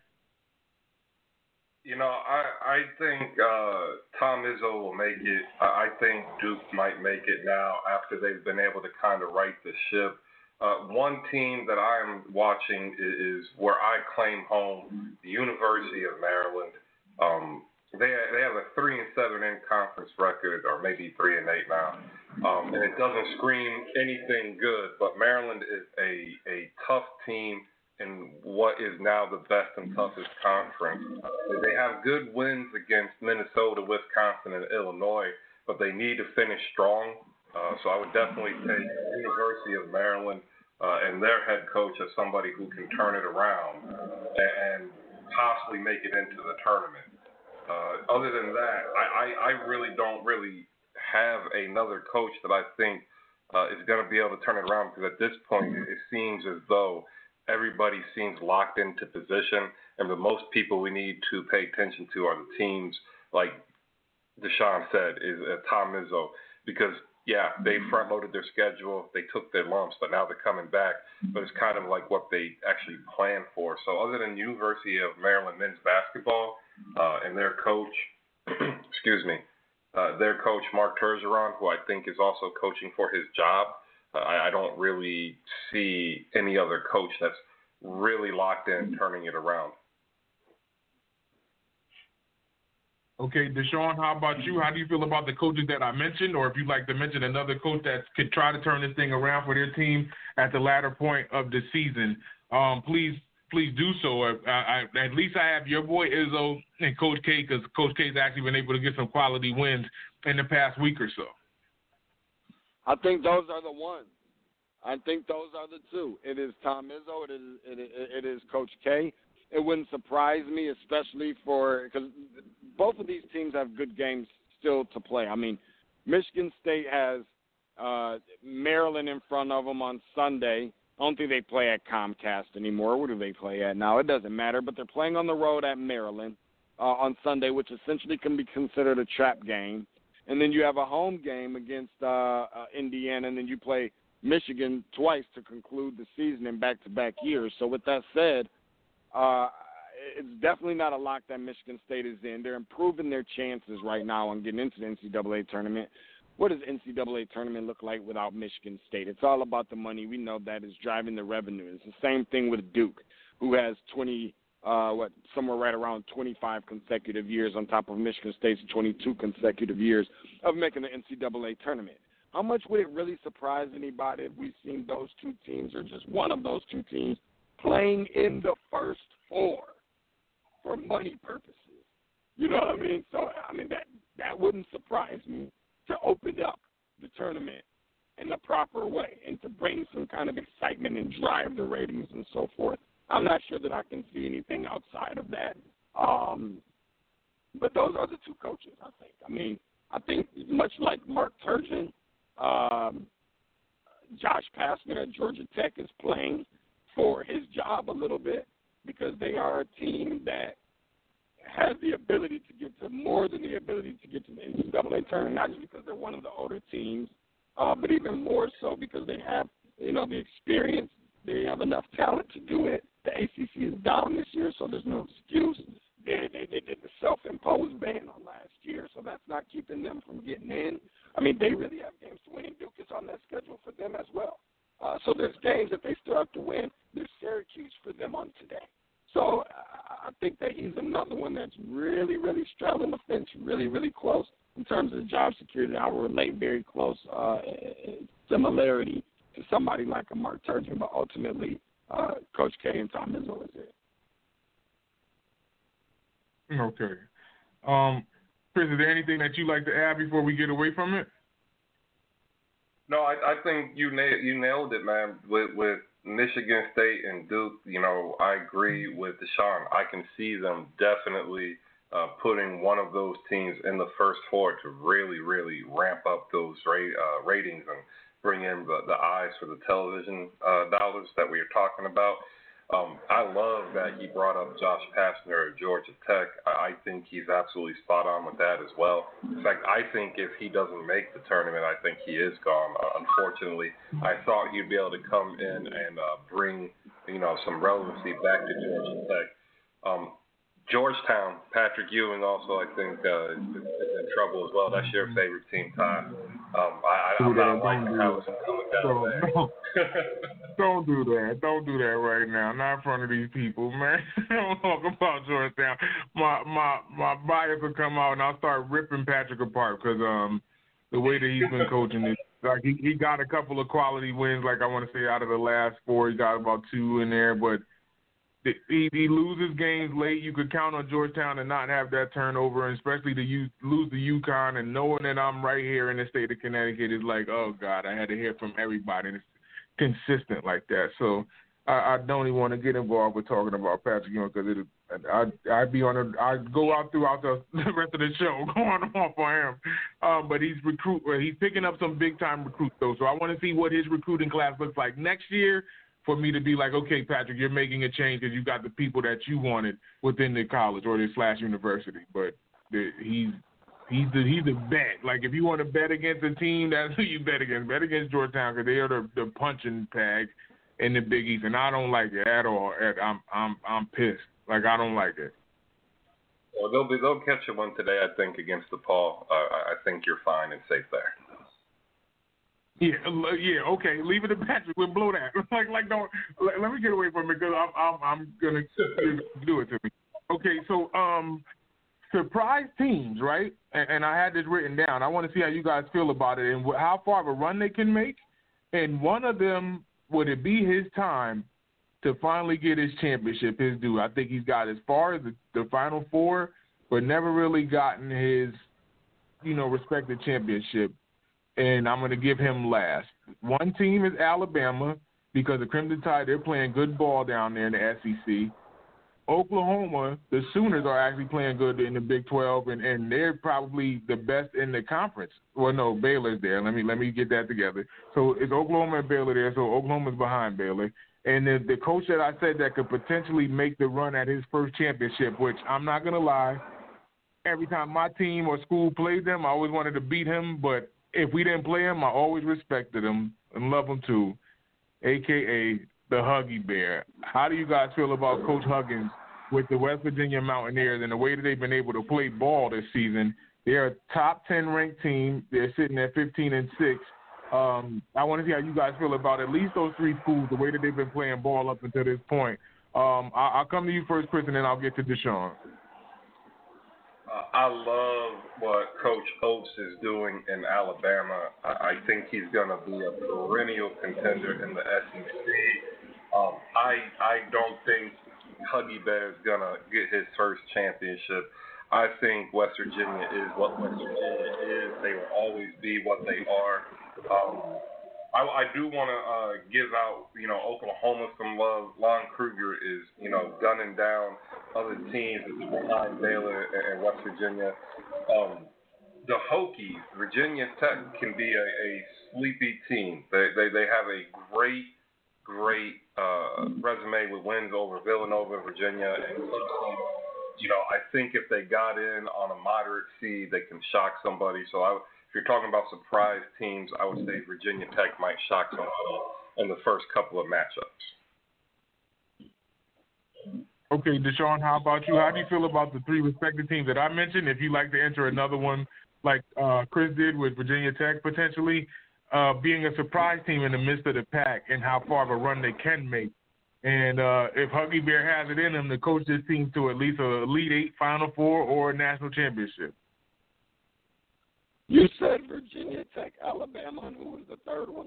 I think Tom Izzo will make it. I think Duke might make it now after they've been able to kind of right the ship. One team that I'm watching is where I claim home, the University of Maryland. They have a 3-7 in conference record, or maybe 3-8 now, and it doesn't scream anything good. But Maryland is a tough team in what is now the best and toughest conference. They have good wins against Minnesota, Wisconsin, and Illinois, but they need to finish strong. So I would definitely take University of Maryland and their head coach as somebody who can turn it around and possibly make it into the tournament. Other than that, I really don't have another coach that I think is going to be able to turn it around, because at this point it seems as though everybody seems locked into position, and the most people we need to pay attention to are the teams, like Deshaun said, is Tom Izzo, because they front-loaded their schedule, they took their lumps, but now they're coming back, but it's kind of like what they actually planned for. So other than University of Maryland men's basketball and their coach, their coach Mark Turgeron, who I think is also coaching for his job, I don't really see any other coach that's really locked in turning it around. Okay, Deshaun, how about you? How do you feel about the coaches that I mentioned, or if you'd like to mention another coach that could try to turn this thing around for their team at the latter point of the season? Please do so. At least I have your boy Izzo and Coach K, because Coach K's actually been able to get some quality wins in the past week or so. I think those are the ones. I think those are the two. It is Tom Izzo. It is Coach K. It wouldn't surprise me, especially because both of these teams have good games still to play. I mean, Michigan State has Maryland in front of them on Sunday. I don't think they play at Comcast anymore. Where do they play at now? It doesn't matter, but they're playing on the road at Maryland on Sunday, which essentially can be considered a trap game. And then you have a home game against Indiana, and then you play Michigan twice to conclude the season in back-to-back years. So with that said, it's definitely not a lock that Michigan State is in. They're improving their chances right now on getting into the NCAA tournament. What does NCAA tournament look like without Michigan State? It's all about the money. We know that is driving the revenue. It's the same thing with Duke, who has somewhere right around 25 consecutive years on top of Michigan State's 22 consecutive years of making the NCAA tournament. How much would it really surprise anybody if we've seen those two teams, or just one of those two teams, playing in the first four for money purposes? You know what I mean? So, I mean, that wouldn't surprise me to open up the tournament in the proper way and to bring some kind of excitement and drive the ratings and so forth. I'm not sure that I can see anything outside of that. But those are the two coaches, I think. I mean, I think much like Mark Turgeon, Josh Pastner at Georgia Tech is playing for his job a little bit because they are a team that has the ability to get to more than the ability to get to the NCAA tournament, not just because they're one of the older teams, but even more so because they have, the experience. They have enough talent to do it. The ACC is down this year, so there's no excuse. They did the self-imposed ban on last year, so that's not keeping them from getting in. I mean, they really have games to win. Duke is on that schedule for them as well. So there's games that they still have to win. There's Syracuse for them on today. So I think that he's another one that's really, really straddling the fence, really, really close in terms of job security. I will relate very close similarity to somebody like a Mark Turgeon, but ultimately Coach K and Tom Izzo is it. Okay. Chris, is there anything that you'd like to add before we get away from it? No, I think you nailed it, man. With Michigan State and Duke, I agree with Deshaun. I can see them definitely putting one of those teams in the first four to really, really ramp up those ratings and bring in the eyes for the television dollars that we are talking about. I love that he brought up Josh Pastner at Georgia Tech. I think he's absolutely spot on with that as well. In fact, I think if he doesn't make the tournament, I think he is gone. Unfortunately, I thought he'd be able to come in and bring, some relevancy back to Georgia Tech. Georgetown, Patrick Ewing also, I think, is in trouble as well. That's your favorite team, Ty. I'm not liking how it's coming down there. Don't do that. Don't do that right now. Not in front of these people, man. Don't talk about Georgetown. My bias will come out, and I'll start ripping Patrick apart because the way that he's been coaching is like he got a couple of quality wins, like I want to say out of the last four. He got about 2 in there, but he loses games late. You could count on Georgetown to not have that turnover, and especially to lose to UConn. And knowing that I'm right here in the state of Connecticut is like, oh, God, I had to hear from everybody. And it's consistent like that. So I don't even want to get involved with talking about Patrick Ewing because I'd go out throughout the rest of the show going off on him. But he's picking up some big-time recruits, though. So I want to see what his recruiting class looks like next year, for me to be like, okay, Patrick, you're making a change because you got the people that you wanted within the college or the / university. But he's a bet. Like, if you want to bet against a team, that's who you bet against. Bet against Georgetown because they are the punching bag in the Big East, and I don't like it at all. I'm pissed. Like, I don't like it. Well, they'll catch you one today, I think, against DePaul. I think you're fine and safe there. Yeah, okay. Leave it to Patrick. We'll blow that. Like, don't. Let me get away from it because I'm gonna do it to me. Okay, so surprise teams, right? And I had this written down. I want to see how you guys feel about it and how far of a run they can make. And one of them, would it be his time to finally get his championship, his due? I think he's got as far as the Final Four, but never really gotten his, respected championship. And I'm going to give him last. One team is Alabama because the Crimson Tide, they're playing good ball down there in the SEC. Oklahoma, the Sooners are actually playing good in the Big 12, and they're probably the best in the conference. Well, no, Baylor's there. Let me get that together. So it's Oklahoma and Baylor there, so Oklahoma's behind Baylor. And the coach that I said that could potentially make the run at his first championship, which I'm not going to lie, every time my team or school played them, I always wanted to beat him, but if we didn't play him, I always respected him and love him too, a.k.a. the Huggy Bear. How do you guys feel about Coach Huggins with the West Virginia Mountaineers and the way that they've been able to play ball this season? They're a top 10 ranked team. They're sitting at 15-6. I want to see how you guys feel about at least those 3 schools, the way that they've been playing ball up until this point. I'll come to you first, Chris, and then I'll get to Deshaun. I love what Coach Oates is doing in Alabama. I think he's going to be a perennial contender in the SEC. I don't think Huggy Bear is going to get his first championship. I think West Virginia is what West Virginia is. They will always be what they are. I do want to give out, Oklahoma some love. Lon Kruger is, gunning down other teams behind Baylor and West Virginia. The Hokies, Virginia Tech, can be a sleepy team. They have a great resume with wins over Villanova, Virginia, and Clemson. I think if they got in on a moderate seed, they can shock somebody. So if you're talking about surprise teams, I would say Virginia Tech might shock somebody in the first couple of matchups. Okay, Deshaun, how about you? How do you feel about the three respective teams that I mentioned? If you'd like to enter another one like Chris did with Virginia Tech potentially being a surprise team in the midst of the pack and how far of a run they can make. And if Huggy Bear has it in him to coach this team to at least an Elite Eight, Final Four, or a national championship. You said Virginia Tech, Alabama, and who was the third one?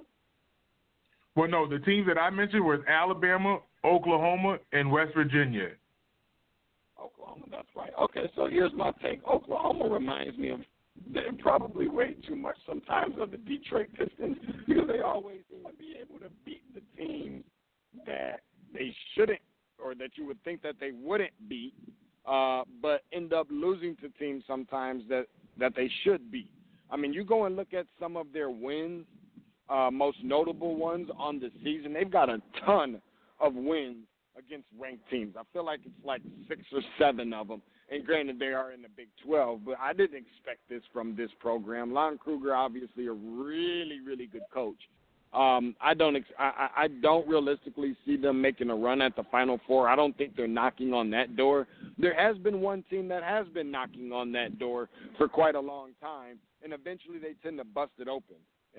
Well, no, the teams that I mentioned were Alabama, Oklahoma, and West Virginia. Oklahoma, that's right. Okay, so here's my take. Oklahoma reminds me of probably way too much sometimes of the Detroit Pistons because they always seem to be able to beat the teams that they shouldn't or that you would think that they wouldn't beat, but end up losing to teams sometimes that they should beat. I mean, you go and look at some of their wins, most notable ones on the season. They've got a ton of wins against ranked teams. I feel like it's like 6 or 7 of them. And granted, they are in the Big 12, but I didn't expect this from this program. Lon Kruger, obviously, a really, really good coach. I don't realistically see them making a run at the Final Four. I don't think they're knocking on that door. There has been one team that has been knocking on that door for quite a long time, and eventually they tend to bust it open,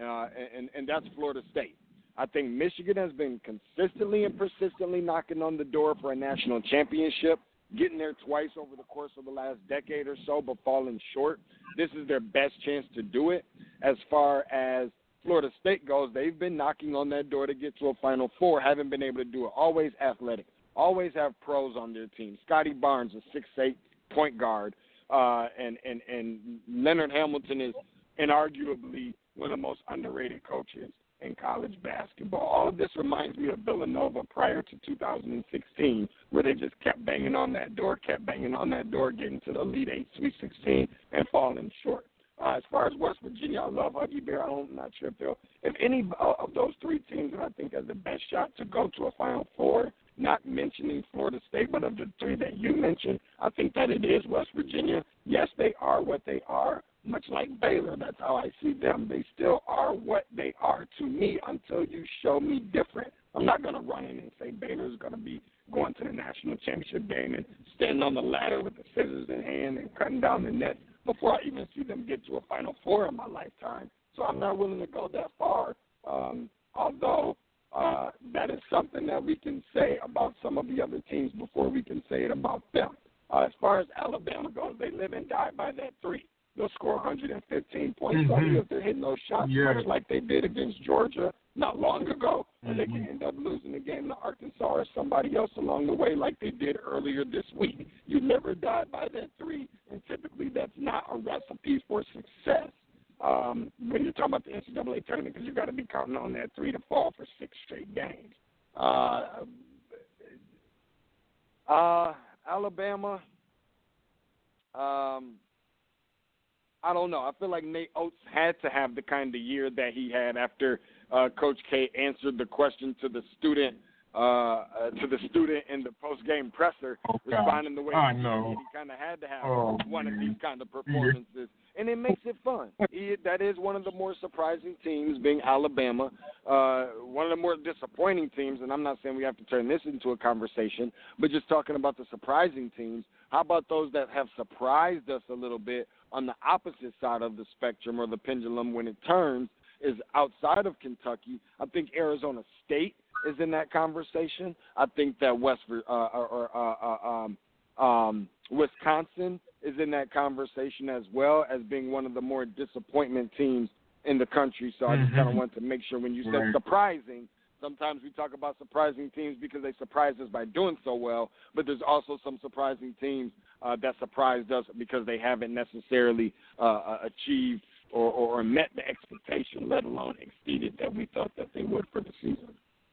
and that's Florida State. I think Michigan has been consistently and persistently knocking on the door for a national championship, getting there twice over the course of the last decade or so, but falling short. This is their best chance to do it. As far as Florida State goes, they've been knocking on that door to get to a Final Four, haven't been able to do it. Always athletic, always have pros on their team. Scotty Barnes, a 6'8" point guard, and Leonard Hamilton is inarguably one of the most underrated coaches in college basketball. All of this reminds me of Villanova prior to 2016, where they just kept banging on that door, getting to the Elite Eight, Sweet 16, and falling short. As far as West Virginia, I love Huggy Bear. I'm not sure if any of those three teams that I think has the best shot to go to a Final Four, not mentioning Florida State, but of the three that you mentioned, I think that it is West Virginia. Yes, they are what they are, much like Baylor. That's how I see them. They still are what they are to me until you show me different. I'm not going to run in and say Baylor is going to be going to the national championship game and standing on the ladder with the scissors in hand and cutting down the net before I even see them get to a Final Four in my lifetime. So I'm not willing to go that far, although that is something that we can say about some of the other teams before we can say it about them. As far as Alabama goes, they live and die by that 3. They'll score 115 points if they're hitting those shots like they did against Georgia not long ago, and they can end up losing the game to Arkansas or somebody else along the way like they did earlier this week. You never die by that 3, and typically that's not a recipe for success when you're talking about the NCAA tournament, because you got to be counting on that 3 to fall for 6 straight games. Alabama, I don't know. I feel like Nate Oates had to have the kind of year that he had after Coach K answered the question to the student in the post-game presser, responding the way he did. He kind of had to have one of these kind of performances, and it makes it fun. That is one of the more surprising teams, being Alabama. One of the more disappointing teams, and I'm not saying we have to turn this into a conversation, but just talking about the surprising teams. How about those that have surprised us a little bit on the opposite side of the spectrum or the pendulum when it turns is outside of Kentucky? I think Arizona State is in that conversation. I think that Wisconsin is in that conversation as well as being one of the more disappointment teams in the country. So I just kind of want to make sure when you said surprising, Sometimes we talk about surprising teams because they surprised us by doing so well, but there's also some surprising teams that surprised us because they haven't necessarily achieved or met the expectation, let alone exceeded that we thought that they would for the season.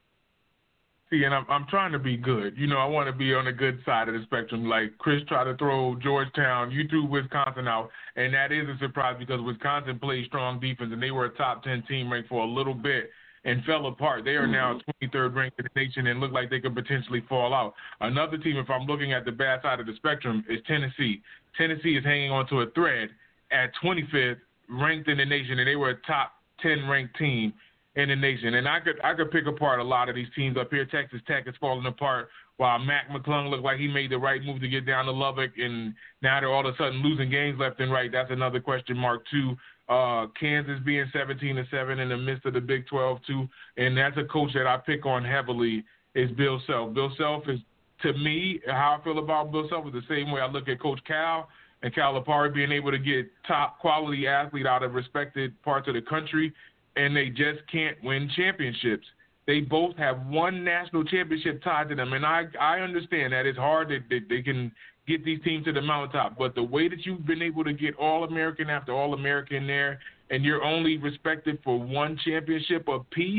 See, and I'm trying to be good. You know, I want to be on the good side of the spectrum. Like Chris tried to throw Georgetown, you threw Wisconsin out, and that is a surprise because Wisconsin played strong defense, and they were a top 10 team ranked for a little bit and fell apart. They are now 23rd ranked in the nation and look like they could potentially fall out. Another team, if I'm looking at the bad side of the spectrum, is Tennessee. Tennessee is hanging on to a thread at 25th ranked in the nation, and they were a top 10 ranked team in the nation. And I could pick apart a lot of these teams up here. Texas Tech is falling apart while Mac McClung looked like he made the right move to get down to Lubbock, and now they're all of a sudden losing games left and right. That's another question mark, too. Kansas being 17-7 in the midst of the Big 12, too. And that's a coach that I pick on heavily is Bill Self. Bill Self is, to me, how I feel about Bill Self is the same way I look at Coach Cal and Calipari being able to get top quality athlete out of respected parts of the country, and they just can't win championships. They both have one national championship tied to them, and I understand that it's hard that they can get these teams to the mountaintop, but the way that you've been able to get All-American after All-American there, and you're only respected for one championship apiece,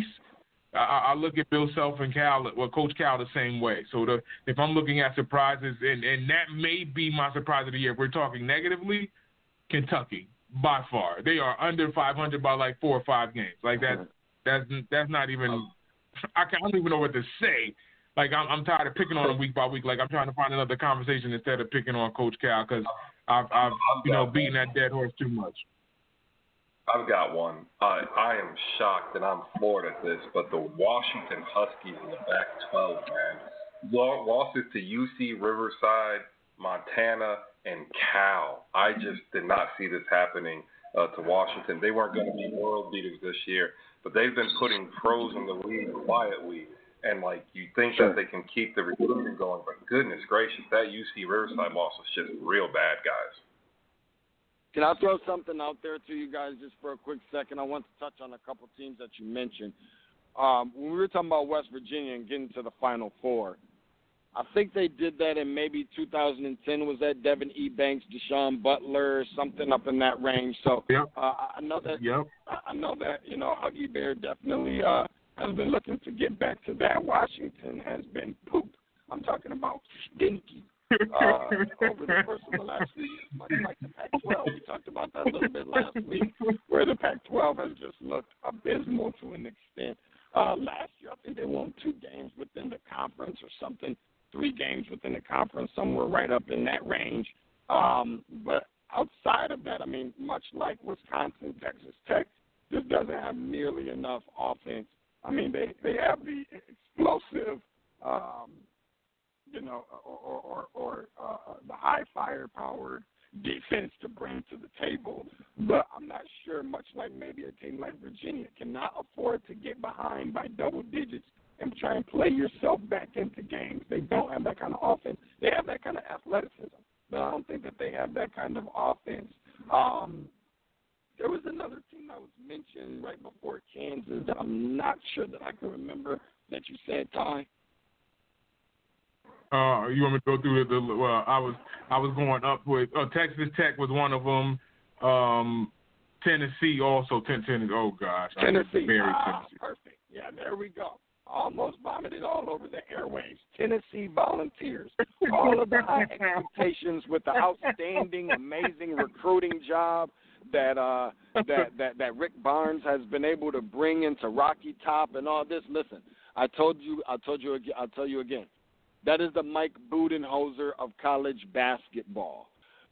I look at Bill Self and Coach Cal the same way. So if I'm looking at surprises, and that may be my surprise of the year, if we're talking negatively, Kentucky. By far, they are under 500 by like 4 or 5 games. Like that's not even. I don't even know what to say. Like I'm tired of picking on them week by week. Like I'm trying to find another conversation instead of picking on Coach Cal because I've beaten that dead horse too much. I've got one. I am shocked and I'm floored at this, but the Washington Huskies in the Pac-12, man, losses to UC, Riverside, Montana, and Cal. I just did not see this happening to Washington. They weren't going to be world beaters this year, but they've been putting pros in the league quietly. And, like, you think that they can keep the recruiting going, but goodness gracious, that UC Riverside loss was just real bad, guys. Can I throw something out there to you guys just for a quick second? I want to touch on a couple teams that you mentioned. When we were talking about West Virginia and getting to the Final Four, I think they did that in maybe 2010. Was that Devin Ebanks, Deshaun Butler, something up in that range? So I know that. Yep. I know that Huggy Bear definitely has been looking to get back to that. Washington has been poop. I'm talking about stinky over the course of the last few years, much like the Pac-12. We talked about that a little bit last week, where the Pac-12 has just looked abysmal to an extent. Last year, I think they won 2 games within the conference or something. 3 games within the conference, somewhere right up in that range. But outside of that, I mean, much like Wisconsin, Texas Tech, this doesn't have nearly enough offense. I mean, they have the explosive, or the high firepower defense to bring to the table. But I'm not sure, much like maybe a team like Virginia cannot afford to get behind by double digits and try and play yourself back into games. They don't have that kind of offense. They have that kind of athleticism, but I don't think that they have that kind of offense. There was another team that was mentioned right before Kansas that I'm not sure that I can remember that you said, Ty. You want me to go through well, I was going up with Texas Tech was one of them. Tennessee also. Oh gosh, Tennessee. Tennessee. Perfect. Yeah, there we go. Almost vomited all over the airwaves. Tennessee Volunteers. All of the high expectations with the outstanding, amazing recruiting job that Rick Barnes has been able to bring into Rocky Top and all this. Listen, I'll tell you again. That is the Mike Budenholzer of college basketball.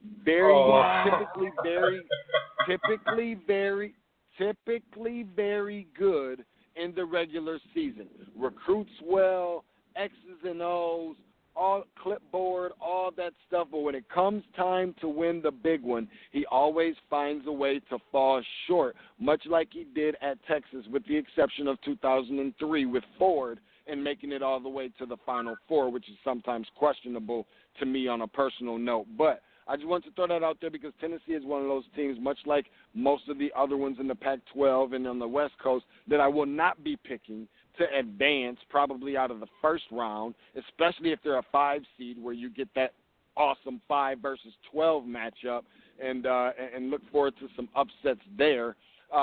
Typically very good in the regular season. Recruits well, X's and O's, all clipboard, all that stuff. But when it comes time to win the big one, he always finds a way to fall short, much like he did at Texas, with the exception of 2003 with Ford and making it all the way to the Final Four, which is sometimes questionable to me on a personal note. But I just want to throw that out there because Tennessee is one of those teams, much like most of the other ones in the Pac-12 and on the West Coast, that I will not be picking to advance probably out of the first round, especially if they're a 5 seed where you get that awesome 5 versus 12 matchup, and look forward to some upsets there.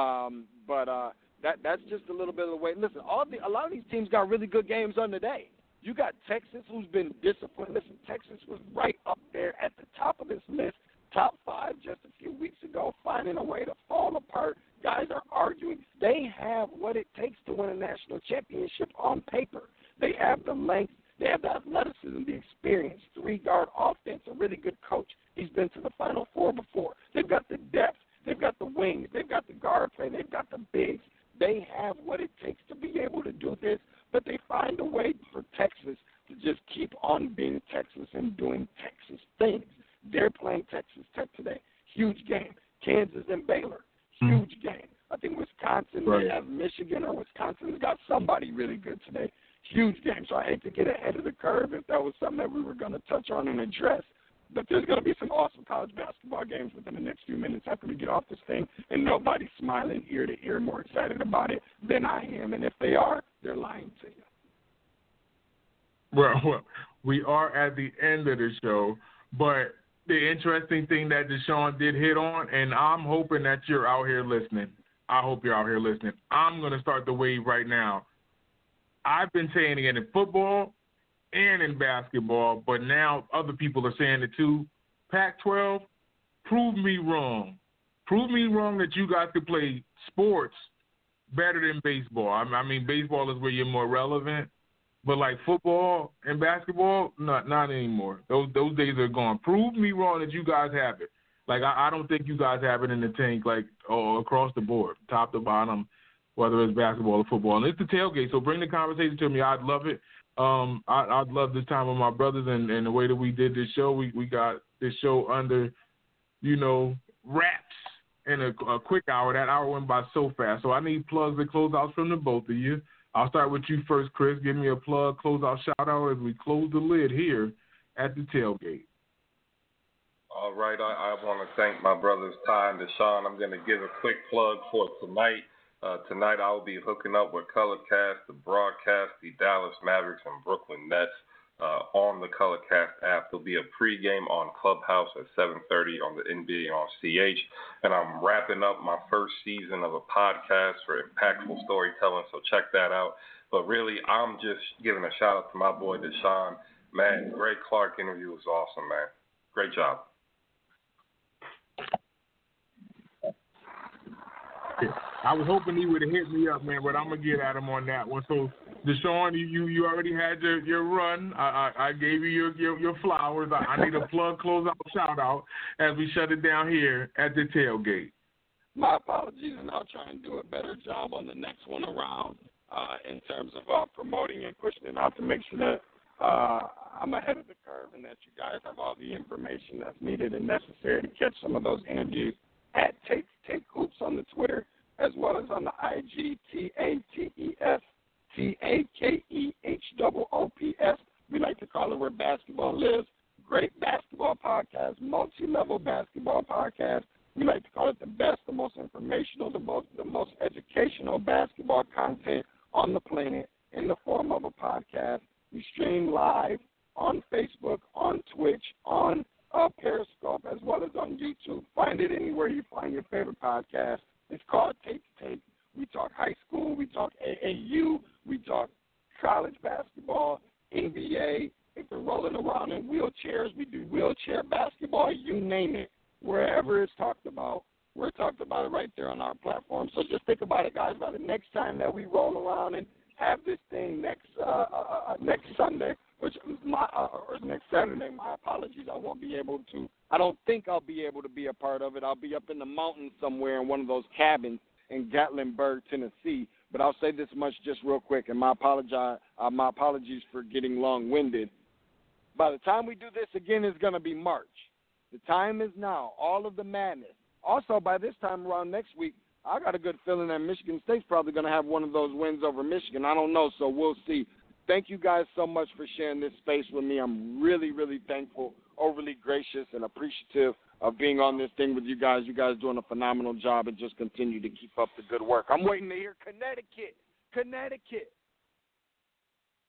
That's just a little bit of the way. Listen, a lot of these teams got really good games on today. You got Texas, who's been disciplined. Listen, Texas was right up there at the top of this list, top 5 just a few weeks ago, finding a way to fall apart. Guys are arguing. They have what it takes to win a national championship on paper. They have the length. They have the athleticism, the experience, 3-guard offense, a really good coach. He's been to the Final Four before. They've got the depth. They've got the wings. They've got the guard play. They've got the bigs. They have what it takes to be able to do this, but they find a way for Texas to just keep on being Texas and doing Texas things. They're playing Texas Tech today. Huge game. Kansas and Baylor. Huge game. I think Wisconsin may have Michigan, or Wisconsin's got somebody really good today. Huge game. So I hate to get ahead of the curve if that was something that we were going to touch on and address. But there's going to be some awesome college basketball games within the next few minutes after we get off this thing, and nobody's smiling ear to ear more excited about it than I am. And if they are, they're lying to you. Well, we are at the end of the show, but the interesting thing that Deshaun did hit on, and I'm hoping that you're out here listening. I hope you're out here listening. I'm going to start the wave right now. I've been saying it in football and in basketball, but now other people are saying it too. Pac-12, prove me wrong. Prove me wrong that you guys could play sports better than baseball. I mean, baseball is where you're more relevant, but like football and basketball, not anymore. Those days are gone. Prove me wrong that you guys have it. Like, I don't think you guys have it in the tank, like, across the board, top to bottom, whether it's basketball or football. And it's the tailgate, so bring the conversation to me. I'd love it. I'd love this time with my brothers and the way that we did this show. We got this show under, wraps in a quick hour. That hour went by so fast. So I need plugs and closeouts from the both of you. I'll start with you first, Chris. Give me a plug, closeout, shout-out as we close the lid here at the tailgate. All right. I want to thank my brothers Ty and Deshaun. I'm going to give a quick plug for tonight. Tonight I will be hooking up with Colorcast to broadcast the Dallas Mavericks and Brooklyn Nets on the Colorcast app. There'll be a pregame on Clubhouse at 7:30 on the NBA on CH. And I'm wrapping up my first season of a podcast for impactful storytelling, so check that out. But really, I'm just giving a shout-out to my boy Deshaun. Man, Greg Clark interview was awesome, man. Great job. I was hoping he would have hit me up, man, but I'm going to get at him on that one. So, Deshaun, you already had your run. I gave you your flowers. I need a plug, closeout, shout-out as we shut it down here at the tailgate. My apologies, and I'll try and do a better job on the next one around in terms of promoting and pushing it out to make sure that I'm ahead of the curve and that you guys have all the information that's needed and necessary to catch some of those interviews at Take Hoops on the Twitter, as well as on the IG, TATESTAKEHOOPS. We like to call it Where Basketball Lives. Great basketball podcast, multi-level basketball podcast. We like to call it the best, the most informational, the most educational basketball content on the planet in the form of a podcast. We stream live on Facebook, on Twitch, on Periscope, as well as on YouTube. Find it anywhere you find your favorite podcast. It's called Take. We talk high school, we talk AAU, we talk college basketball, NBA. If we're rolling around in wheelchairs, we do wheelchair basketball, you name it. Wherever it's talked about, we're talking about it right there on our platform. So just think about it, guys, by the next time that we roll around and have this thing next Sunday, which is or next Saturday. My apologies. I don't think I'll be able to be a part of it. I'll be up in the mountains somewhere in one of those cabins in Gatlinburg, Tennessee. But I'll say this much just real quick, and my apologies for getting long-winded. By the time we do this again, it's going to be March. The time is now. All of the madness. Also, by this time around next week, I got a good feeling that Michigan State's probably going to have one of those wins over Michigan. I don't know, so we'll see. Thank you guys so much for sharing this space with me. I'm really, really thankful, overly gracious, and appreciative of being on this thing with you guys. You guys doing a phenomenal job, and just continue to keep up the good work. I'm waiting to hear Connecticut.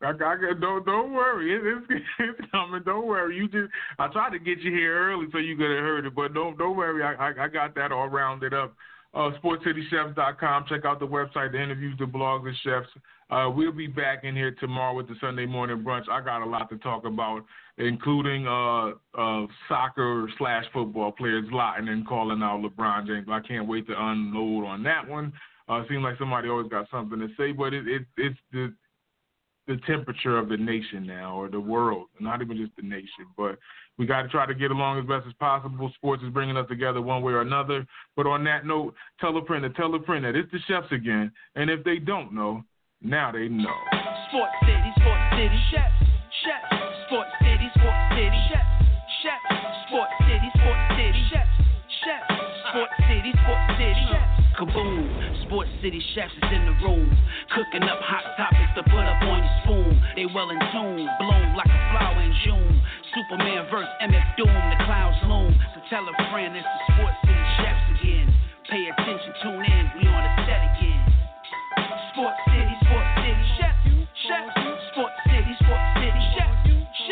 Don't worry. It's coming. Don't worry. I tried to get you here early so you could have heard it, but don't worry. I got that all rounded up. SportsCityChefs.com. Check out the website, the interviews, the blogs, the chefs. We'll be back in here tomorrow with the Sunday morning brunch. I got a lot to talk about, including soccer/football players Zlatan and calling out LeBron James. I can't wait to unload on that one. It seems like somebody always got something to say, but it's the temperature of the nation now, or the world, not even just the nation. But we got to try to get along as best as possible. Sports is bringing us together one way or another. But on that note, tell a friend that it's the chefs again. And if they don't know, now they know. Sports City, chefs, Sports City, chefs, Sports City, chefs, Sports City, chefs. Kaboom! Sports City chefs is in the room, cooking up hot topics to put up on your spoon. They well in tune, bloom like a flower in June. Superman versus MF Doom, the clouds loom. So tell a friend it's the Sports City chefs again. Pay attention, tune in, we on the set again. Sports City, chefs, Sports City, chefs,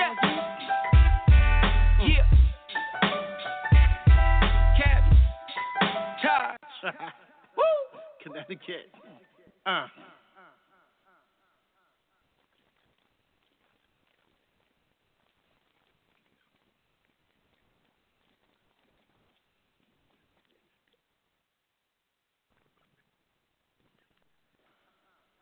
yeah. Cabby, Taj. Connecticut.